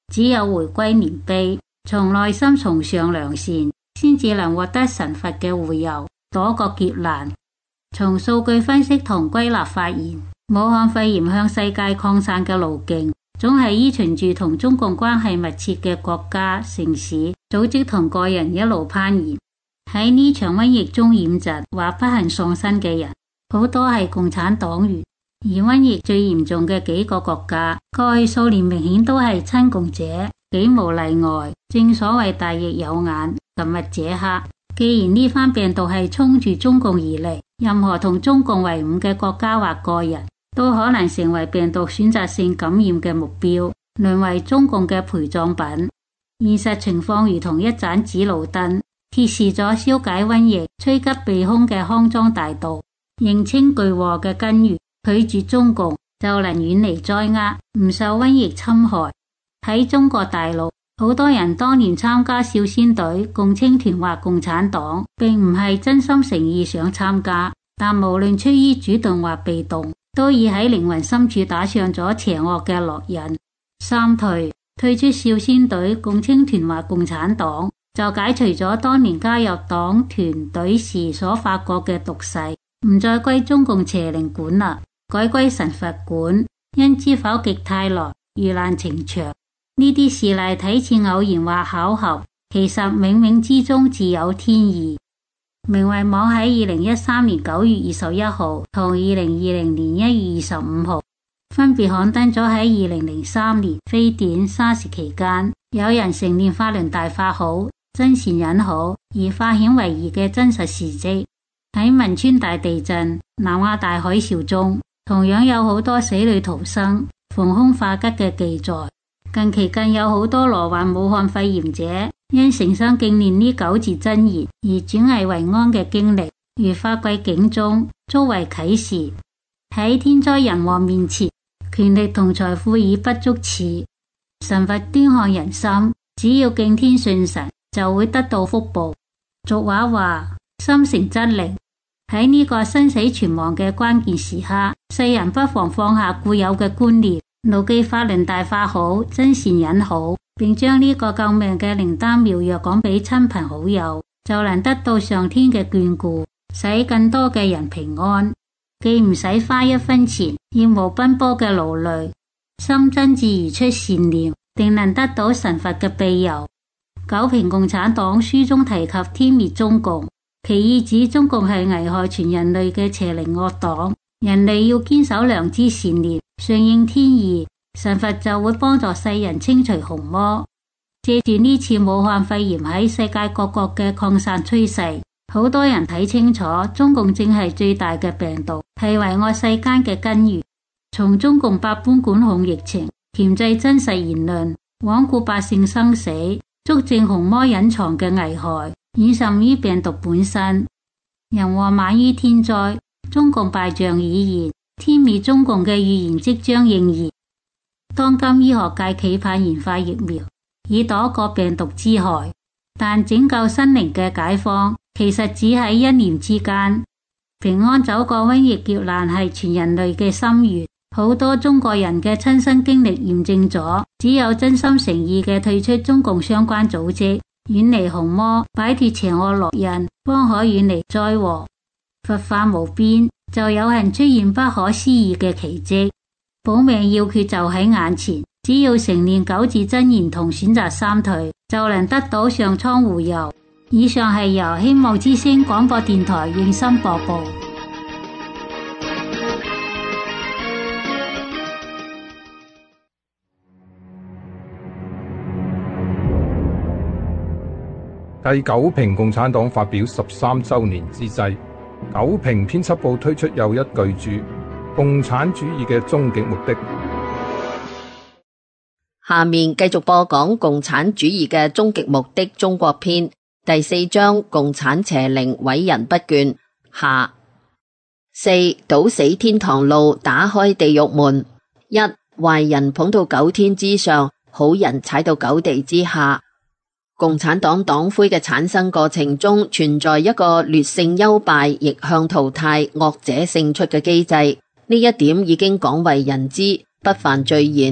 只有回歸念悲，從內心崇尚良善，先至能獲得神佛嘅護佑，躲過劫難。從數據分析同歸納發現，武漢肺炎向世界擴散嘅路徑，總係依循住同中共關係密切嘅國家、城市、組織同個人一路攀延。喺呢場瘟疫中染疾或不幸喪生嘅人，好多係共產黨員。而瘟疫最嚴重嘅幾個國家，過去數年明顯都係親共者，幾無例外。正所謂大疫有眼，近墨者黑。既然呢番病毒係衝住中共而嚟，任何同中共為伍嘅國家或個人，都可能成為病毒選擇性感染嘅目標，淪為中共嘅陪葬品。現實情況如同一盞指路燈，揭示咗消解瘟疫趨吉避凶嘅康莊大道，認清巨禍嘅根源，拒絕中共，就能遠離災厄，唔受瘟疫侵害。喺中國大陸，好多人當年參加少先隊、共青團或共產黨，並唔係真心誠意想參加，但無論出於主動或被動，都已喺靈魂深處打上咗邪惡嘅烙印。三退出少先隊、共青團或共產黨，就解除咗當年加入黨團隊時所發過嘅毒誓，唔再歸中共邪靈管啦，改歸神佛管。因知否極泰來，遇難情長。呢啲事例睇似偶然或巧合，其實冥冥之中自有天意。明慧網喺2013年9月21號同2020年1月25號分別刊登咗喺2003年非典沙士期間，有人承認法輪大法好、真善忍好而化險為夷嘅真實事跡。喺汶川大地震、南亞大海嘯中，同樣有好多死裏逃生、逢凶化吉嘅記載。近期更有好多罹患武漢肺炎者因誠心敬念呢9字真言而轉危為安嘅經歷，如法櫃警鐘，足為啟示。喺天災人禍面前，權力同財富已不足恃。神佛端看人心，只要敬天信神，就會得到福報。俗話話，心誠則靈。喺呢個生死存亡嘅關鍵時刻，世人不妨放下固有嘅觀念，牢記法輪大法好、真善忍好，並將呢個救命嘅靈丹妙藥講俾親朋好友，就能得到上天嘅眷顧，使更多嘅人平安。既唔使花一分錢，義無奔波嘅勞累，心真自而出善念，定能得到神佛嘅庇佑。九評共產黨書中提及天滅中共，其意指中共係危害全人類嘅邪靈惡黨，人類要堅守良知善念，順應天意，神佛就會幫助世人清除虹魔。借住呢次武漢肺炎喺世界各國嘅擴散趨勢，好多人睇清楚中共正係最大嘅病毒，係危害世間嘅根源。從中共百般管控疫情、鉗制真實言論、罔顧百姓生死、足證虹魔隱藏嘅危害，遠甚於病毒本身。人禍晚於天災，中共敗象已現，天滅中共嘅預言即將應驗。當今醫學界期盼研發疫苗，以躲過病毒之害，但拯救生靈嘅解方，其實只喺一念之間。平安走過瘟疫劫難係全人類嘅心願，好多中國人嘅親身經歷驗證咗，只有真心誠意嘅退出中共相關組織，遠離虹魔，擺脫邪惡烙印，方可遠離災禍。佛法無邊，就有人出現不可思議嘅奇蹟。保命要訣就喺眼前，只要承念9字真言同選擇三退，就能得到上蒼護佑。以上係由希望之聲廣播電台應聲播報。 繼九評共產黨發表13週年之際，九評編輯部推出又一巨著：共產主義嘅終極目的。 下面繼續播講共產主義嘅終極目的中國篇第4章：共產邪靈毀人不倦下。4. 堵死天堂路，打開地獄門。1. 壞人捧到9天之上，好人踩到9地之下。共產黨黨魁嘅產生過程中存在一個劣性優敗、逆向淘汰、惡者勝出嘅機制，呢一點已經廣為人知，不犯贅言。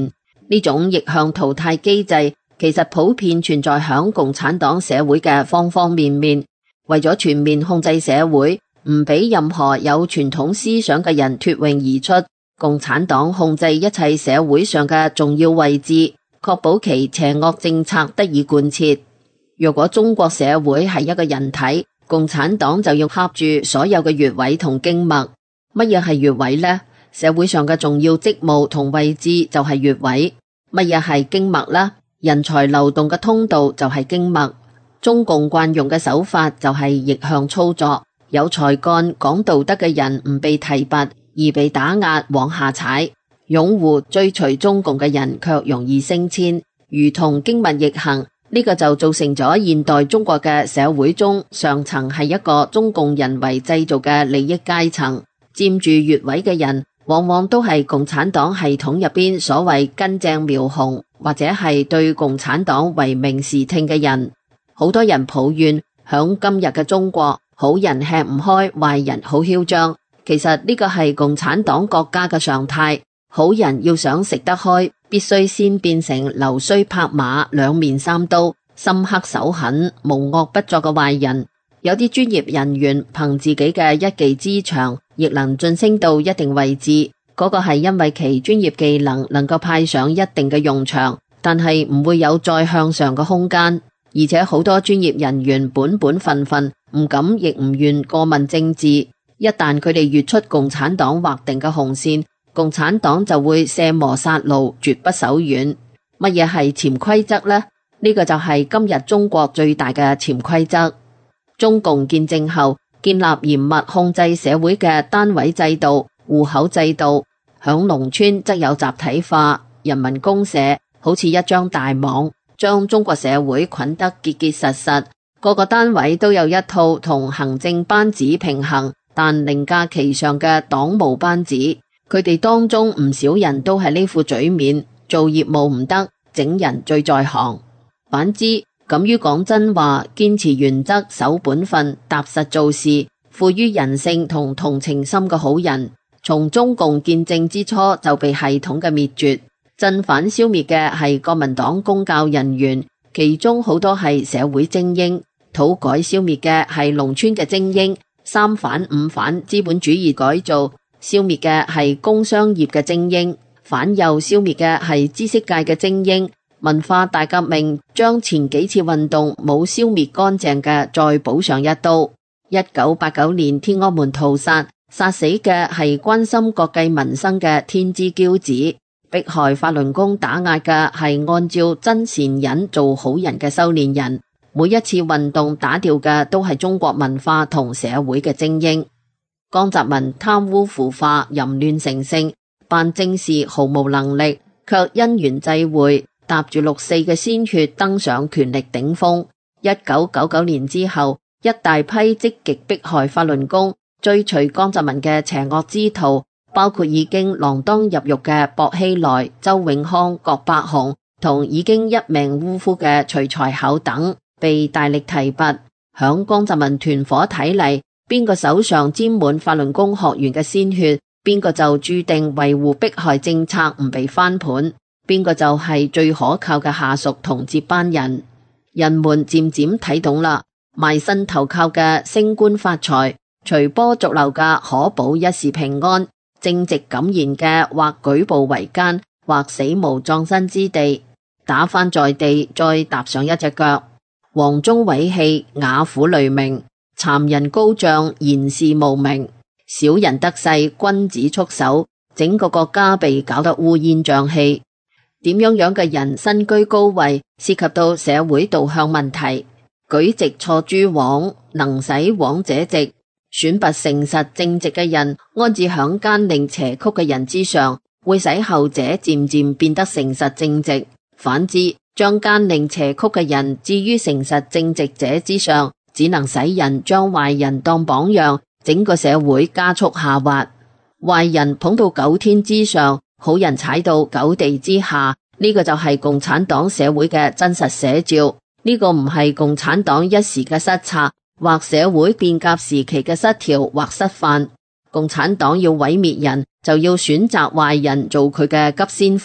呢種逆向淘汰機制其實普遍存在響共產黨社會嘅方方面面。為咗全面控制社會，唔俾任何有傳統思想嘅人脫穎而出，共產黨控制一切社會上嘅重要位置，確保其邪惡政策得以貫徹。若果中國社會係一個人體，共產黨就要掐住所有嘅穴位同經脈。乜嘢係穴位呢？社會上嘅重要職務同位置就係穴位。乜嘢係經脈呢？人才流動嘅通道就係經脈。中共慣用嘅手法就係逆向操作，有才幹講道德嘅人唔被提拔，而被打壓往下踩，擁護追隨中共嘅人卻容易升遷，如同經脈逆行。呢個就造成咗現代中國嘅社會中上層係一個中共人為製造嘅利益階層，佔住穴位嘅人往往都係共產黨系統入邊所謂根正苗紅或者係對共產黨唯命是聽嘅人。好多人抱怨響今日嘅中國，好人吃唔開，壞人好囂張。其實呢個係共產黨國家嘅常態。好人要想食得開，必須先變成溜須拍馬、兩面三刀、心黑手狠、無惡不作嘅壞人。有啲專業人員憑自己嘅一技之長，亦能晉升到一定位置。嗰個係因為其專業技能夠派上一定嘅用場，但係唔會有再向上嘅空間。而且好多專業人員本分，唔敢亦唔願過問政治。一旦佢哋越出共產黨劃定嘅紅線，共產黨就會卸磨殺戮，絕不手軟。乜嘢係潛規則呢？呢個就係今日中國最大嘅潛規則。中共建政後，建立嚴密控制社會嘅單位制度、戶口制度，響農村則有集體化、人民公社，好似一張大網，將中國社會捆得結結實實。各個單位都有一套同行政班子平衡但凌駕其上嘅黨務班子。佢哋當中唔少人都係呢副嘴面，做業務唔得，整人最在行。反之，敢於講真話、堅持原則、守本分、踏實做事、富於人性同同情心嘅好人，從中共建政之初就被系統嘅滅絕。鎮反消滅嘅係國民黨公教人員，其中好多係社會精英；土改消滅嘅係農村嘅精英；三反五反資本主義改造消滅嘅係工商業嘅精英；反右消滅嘅係知識界嘅精英。文化大革命將前幾次運動冇消滅乾淨嘅再補上一刀。1989年天安門屠殺，殺死嘅係關心國計民生嘅天之驕子。迫害法輪功打壓嘅係按照真善忍做好人嘅修煉人。每一次運動打掉嘅都係中國文化同社會嘅精英。江澤民貪污腐化、淫亂成性，辦正事毫無能力，卻因緣際會，踏住6·4嘅鮮血登上權力頂峰。1999年之後，一大批積極迫害法輪功、追隨江澤民嘅邪惡之徒，包括已經鋃鐺入獄嘅薄熙來、周永康、郭伯雄，同已經一命嗚呼嘅徐才厚等，被大力提拔。響江澤民團伙睇嚟，邊個手上沾滿法輪功學員嘅鮮血，邊個就注定維護迫害政策唔被翻盤，邊個就係最可靠嘅下屬同接班人。人們漸漸睇懂啦，賣身投靠嘅升官發財，隨波逐流嘅可保一時平安，正直敢言嘅或舉步維艱，或死無葬身之地，打翻在地再踏上一隻腳。黃忠偉氣，瓦虎雷鳴，讒人高漲，言事無名，小人得勢，君子束手，整個國家被搞得烏煙瘴氣。點樣嘅人身居高位，涉及到社會導向問題。舉直錯諸枉，能使枉者直。選拔誠實正直嘅人，安置響奸佞邪曲嘅人之上，會使後者漸漸變得誠實正直。反之，將奸佞邪曲嘅人置於誠實正直者之上，只能使人將壞人當榜樣，整個社會加速下滑。壞人捧到9天之上，好人踩到9地之下，呢個就係共產黨社會嘅真實寫照。呢個唔係共產黨一時嘅失策，或社會變革時期嘅失調或失範。共產黨要毀滅人，就要選擇壞人做佢嘅急先鋒，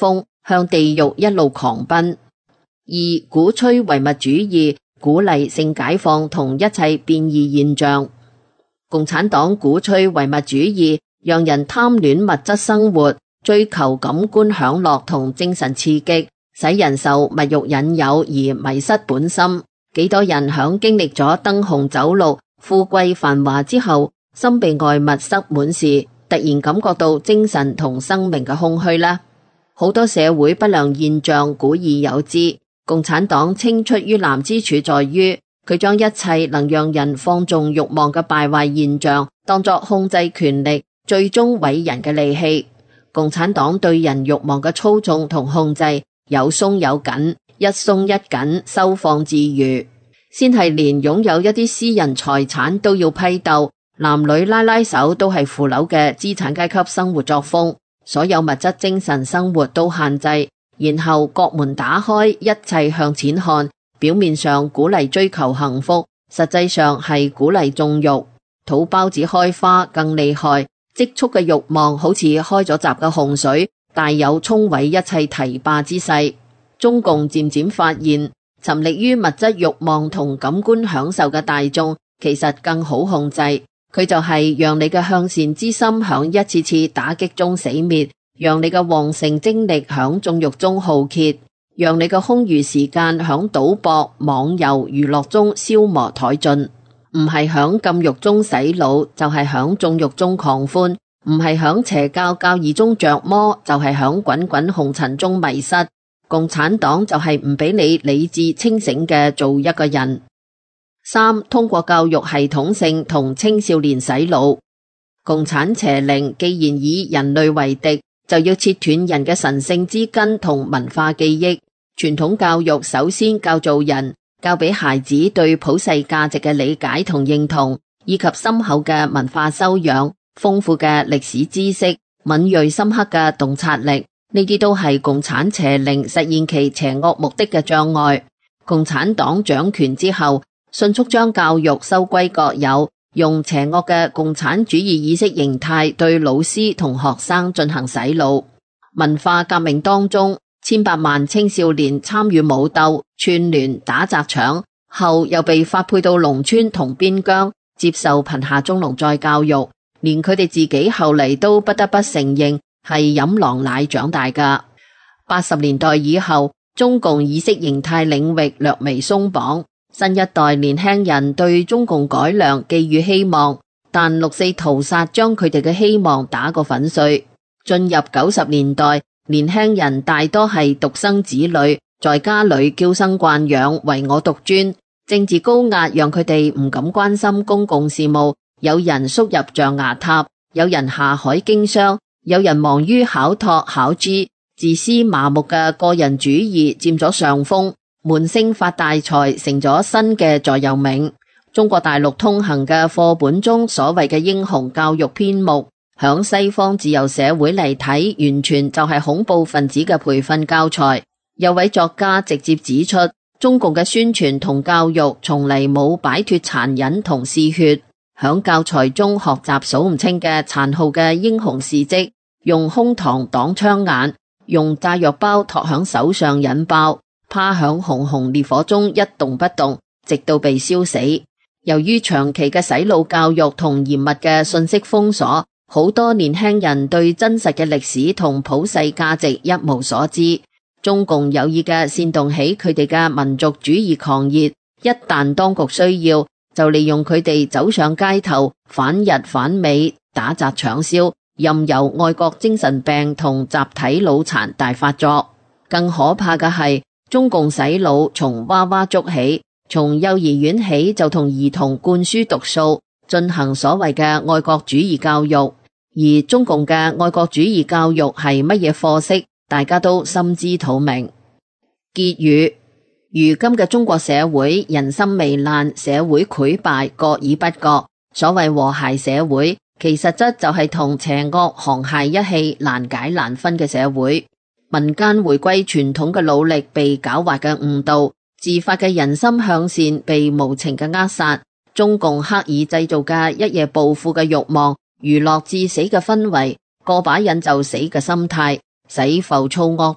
向地獄一路狂奔。二、鼓吹唯物主義，鼓勵性解放同一切變異現象。共產黨鼓吹唯物主義，讓人貪戀物質生活，追求感官享樂同精神刺激，使人受物欲引誘而迷失本心。幾多人響經歷咗燈紅酒綠、富貴繁華之後，心被外物塞滿時，突然感覺到精神同生命嘅空虛啦。好多社會不良現象古已有之，共產黨青出於藍之處在於，佢將一切能讓人放縱慾望嘅敗壞現象，當作控制權力、最終毀人嘅利器。共產黨對人慾望嘅操縱同控制，有鬆有緊，一鬆一緊，收放自如。先係連擁有一啲私人財產都要批鬥，男女拉拉手都係腐朽嘅資產階級生活作風，所有物質精神生活都限制，然後國門打開，一切向錢看。表面上鼓勵追求幸福，實際上係鼓勵縱慾。土包子開花更厲害，積蓄嘅慾望好似開咗閘嘅洪水，大有沖毀一切堤壩之勢。中共漸漸發現，沉溺於物質慾望同感官享受嘅大眾，其實更好控制。佢就係讓你嘅向善之心響一次次打擊中死滅，讓你嘅旺盛精力響縱慾中耗竭，讓你嘅空餘時間響賭博、網遊、娛樂中消磨殆盡。唔係響禁慾中洗腦，就係響縱慾中狂歡；唔係響邪教教義中着魔，就係響滾滾紅塵中迷失。共產黨就係唔俾你理智清醒嘅做一個人。三、通過教育系統性同青少年洗腦。共產邪靈既然以人類為敵，就要切斷人嘅神聖之根同文化記憶。傳統教育首先教做人，教俾孩子對普世價值嘅理解同認同，以及深厚嘅文化修養、豐富嘅歷史知識、敏銳深刻嘅洞察力。呢啲都係共產邪靈實現其邪惡目的嘅障礙。共產黨掌權之後，迅速將教育收歸國有，用邪惡嘅共產主義意識形態對老師同學生進行洗腦。文化革命當中，千百萬青少年參與武鬥、串聯、打砸搶，後又被發配到農村同邊疆，接受貧下中農再教育，連佢哋自己後嚟都不得不承認係飲狼奶長大㗎。80年代以後，中共意識形態領域略微鬆綁，新一代年輕人對中共改良寄予希望，但六四屠殺將佢哋嘅希望打個粉碎。進入90年代，年輕人大多係獨生子女，在家裏嬌生慣養，唯我獨尊。政治高壓讓佢哋唔敢關心公共事務，有人縮入象牙塔，有人下海經商，有人忙於考托考 G， 自私麻木嘅個人主義佔咗上風，悶聲發大財成咗新嘅座右銘。中國大陸通行嘅課本中所謂嘅英雄教育篇目，響西方自由社會嚟睇，完全就係恐怖分子嘅培訓教材。有位作家直接指出，中共嘅宣傳同教育從嚟冇擺脫殘忍同嗜血，響教材中學習數唔清嘅殘酷嘅英雄事蹟，用胸膛擋槍眼，用炸藥包托響手上引爆，趴響熊熊烈火中一動不動，直到被燒死。由於長期嘅洗腦教育同嚴密嘅信息封鎖，好多年輕人對真實嘅歷史同普世價值一無所知。中共有意嘅煽動起佢哋嘅民族主義狂熱，一旦當局需要，就利用佢哋走上街頭，反日反美，打砸搶燒，任由愛國精神病同集體腦殘大發作。更可怕嘅係，中共洗腦從娃娃捉起，從幼兒園起就同兒童灌輸毒素，進行所謂嘅愛國主義教育。而中共嘅愛國主義教育係乜嘢貨色，大家都心知肚明。結語：如今嘅中國社會人心糜爛，社會潰敗，各而不各。所謂和諧社會，其實質就係同邪惡沆瀣一氣，難解難分嘅社會。民間回歸傳統嘅努力被狡猾嘅誤導，自發嘅人心向善被無情嘅扼殺。中共刻意製造嘅一夜暴富嘅慾望，娛樂致死嘅氛圍，過把癮就死嘅心態，使浮躁惡毒、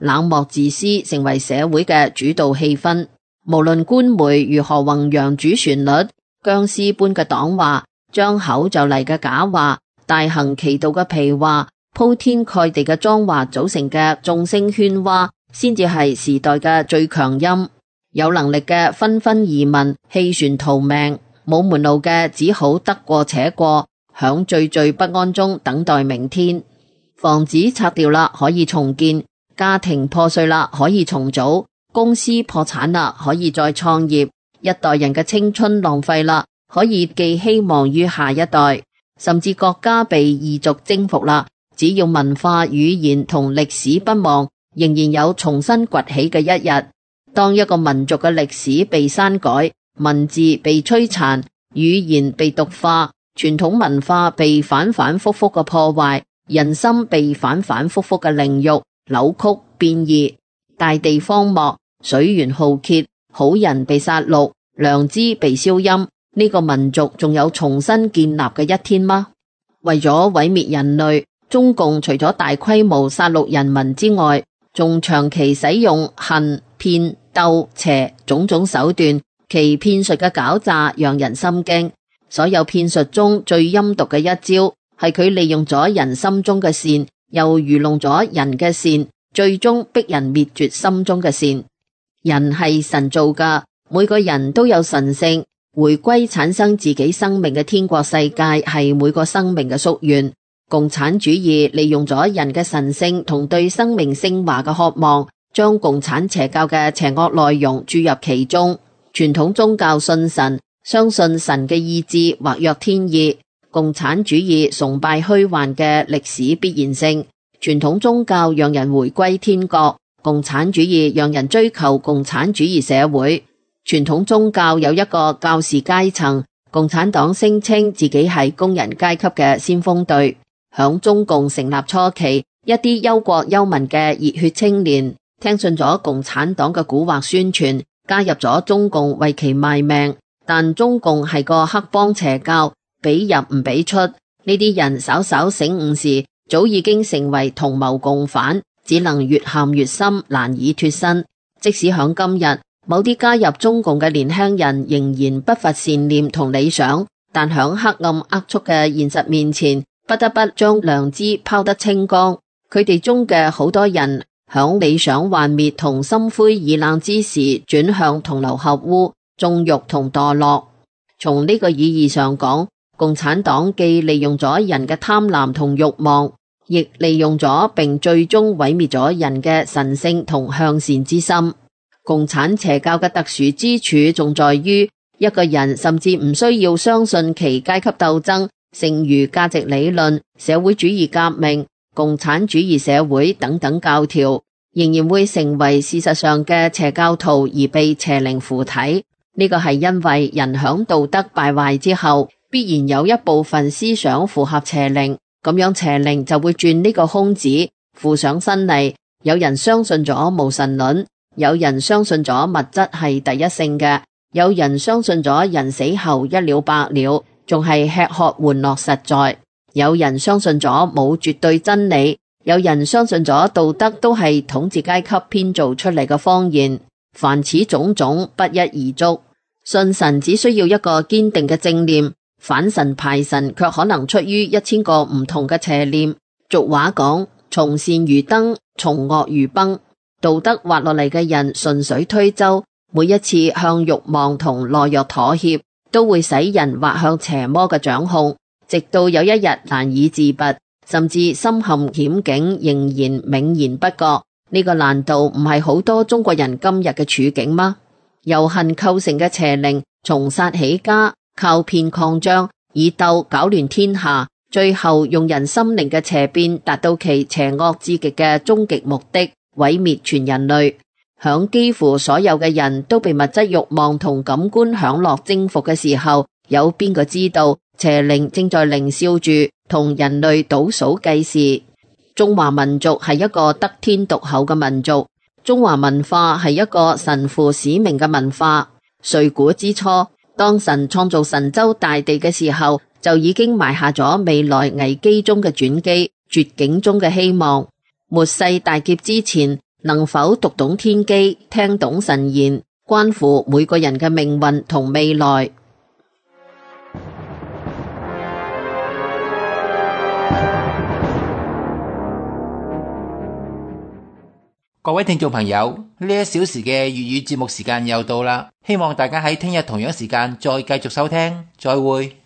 冷漠自私成為社會嘅主導氣氛。無論官媒如何弘揚主旋律，僵屍般嘅黨話，張口就嚟嘅假話，大行其道嘅屁話，鋪天蓋地嘅髒話組成嘅眾聲喧嘩，先至係時代嘅最強音。有能力嘅紛紛移民棄船逃命，冇門路嘅只好得過且過，響惴惴不安中等待明天。房子拆掉啦，可以重建；家庭破碎啦，可以重組；公司破產啦，可以再創業；一代人嘅青春浪費啦，可以寄希望於下一代。甚至國家被異族征服啦，只要文化、語言同歷史不忘，仍然有重新崛起嘅一日。當一個民族嘅歷史被刪改，文字被摧殘，語言被毒化，傳統文化被反反复复嘅破壞，人心被反反复复嘅凌辱、扭曲、變異，大地荒漠，水源浩劫，好人被殺戮，良知被消音，呢個民族仲有重新建立嘅一天嗎？為咗毀滅人類，中共除咗大規模殺戮人民之外，仲長期使用恨、騙、鬥、邪種種手段，其騙術嘅狡詐讓人心驚。所有騙術中最陰毒嘅一招，係佢利用咗人心中嘅善，又愚弄咗人嘅善，最終逼人滅絕心中嘅善。人係神造㗎，每個人都有神性，回歸產生自己生命嘅天國世界係每個生命嘅夙願。共產主義利用咗人嘅神性同對生命升華嘅渴望，將共產邪教嘅邪惡內容注入其中。傳統宗教信神，相信神嘅意志劃若天意。共產主義崇拜虛幻嘅歷史必然性。傳統宗教讓人回歸天國，共產主義讓人追求共產主義社會。傳統宗教有一個教士階層，共產黨聲稱自己係工人階級嘅先鋒隊。響中共成立初期，一啲憂國憂民嘅熱血青年聽信咗共產黨嘅蠱惑宣傳，加入咗中共為其賣命。但中共係個黑幫邪教，俾入唔俾出，呢啲人稍稍醒悟時，早已經成為同謀共犯，只能越陷越深，難以脫身。即使響今日，某啲加入中共嘅年輕人仍然不乏善念同理想，但響黑暗齷齪嘅現實面前，不得不將良知拋得清光。佢哋中嘅好多人響理想幻滅同心灰意冷之時，轉向同流合污、縱慾同墮落。從呢個意義上講，共產黨既利用咗人嘅貪婪同慾望，亦利用咗並最終毀滅咗人嘅神聖同向善之心。共產邪教嘅特殊之處仲在於，一個人甚至唔需要相信其階級鬥爭、剩餘價值理論、社會主義革命、共產主義社會等等教條，仍然會成為事實上嘅邪教徒而被邪靈附體。呢個係因為人響道德敗壞之後，必然有一部分思想符合邪靈，咁樣邪靈就會轉呢個空子，附上身嚟。有人相信咗無神論，有人相信咗物質係第一性嘅，有人相信咗人死後一了百了，仲係吃喝玩樂實在。有人相信咗冇絕對真理，有人相信咗道德都係統治階級編造出嚟嘅謊言。凡此種種不一而足。信神只需要一個堅定嘅正念，反神排神卻可能出於1000個唔同嘅邪念。俗話講，從善如登，從惡如崩。道德滑落嚟嘅人順水推舟，每一次向慾望同懦弱妥協，都會使人滑向邪魔嘅掌控，直到有一日難以自拔，甚至深陷險境，仍然冥然不覺。呢個難道唔係好多中國人今日嘅處境嗎？由恨構成嘅邪靈，從殺起家，靠騙擴張，以鬥搞亂天下，最後用人心靈嘅邪變達到其邪惡至極嘅終極目的，毀滅全人類。響幾乎所有嘅人都被物質慾望同感官享樂征服嘅時候，有邊個知道邪靈正在獰笑住同人類倒數計時？中華民族係一個得天獨厚嘅民族，中華文化係一個神負使命嘅文化。歲古之初，當神創造神州大地嘅時候，就已經埋下咗未來危機中嘅轉機，絕境中嘅希望。末世大劫之前， 能否讀懂天機，聽懂神言，關乎每個人嘅命運同未來。 各位聽眾朋友，呢1小時嘅粵語節目時間又到啦，希望大家喺聽日同樣時間再繼續收聽，再會。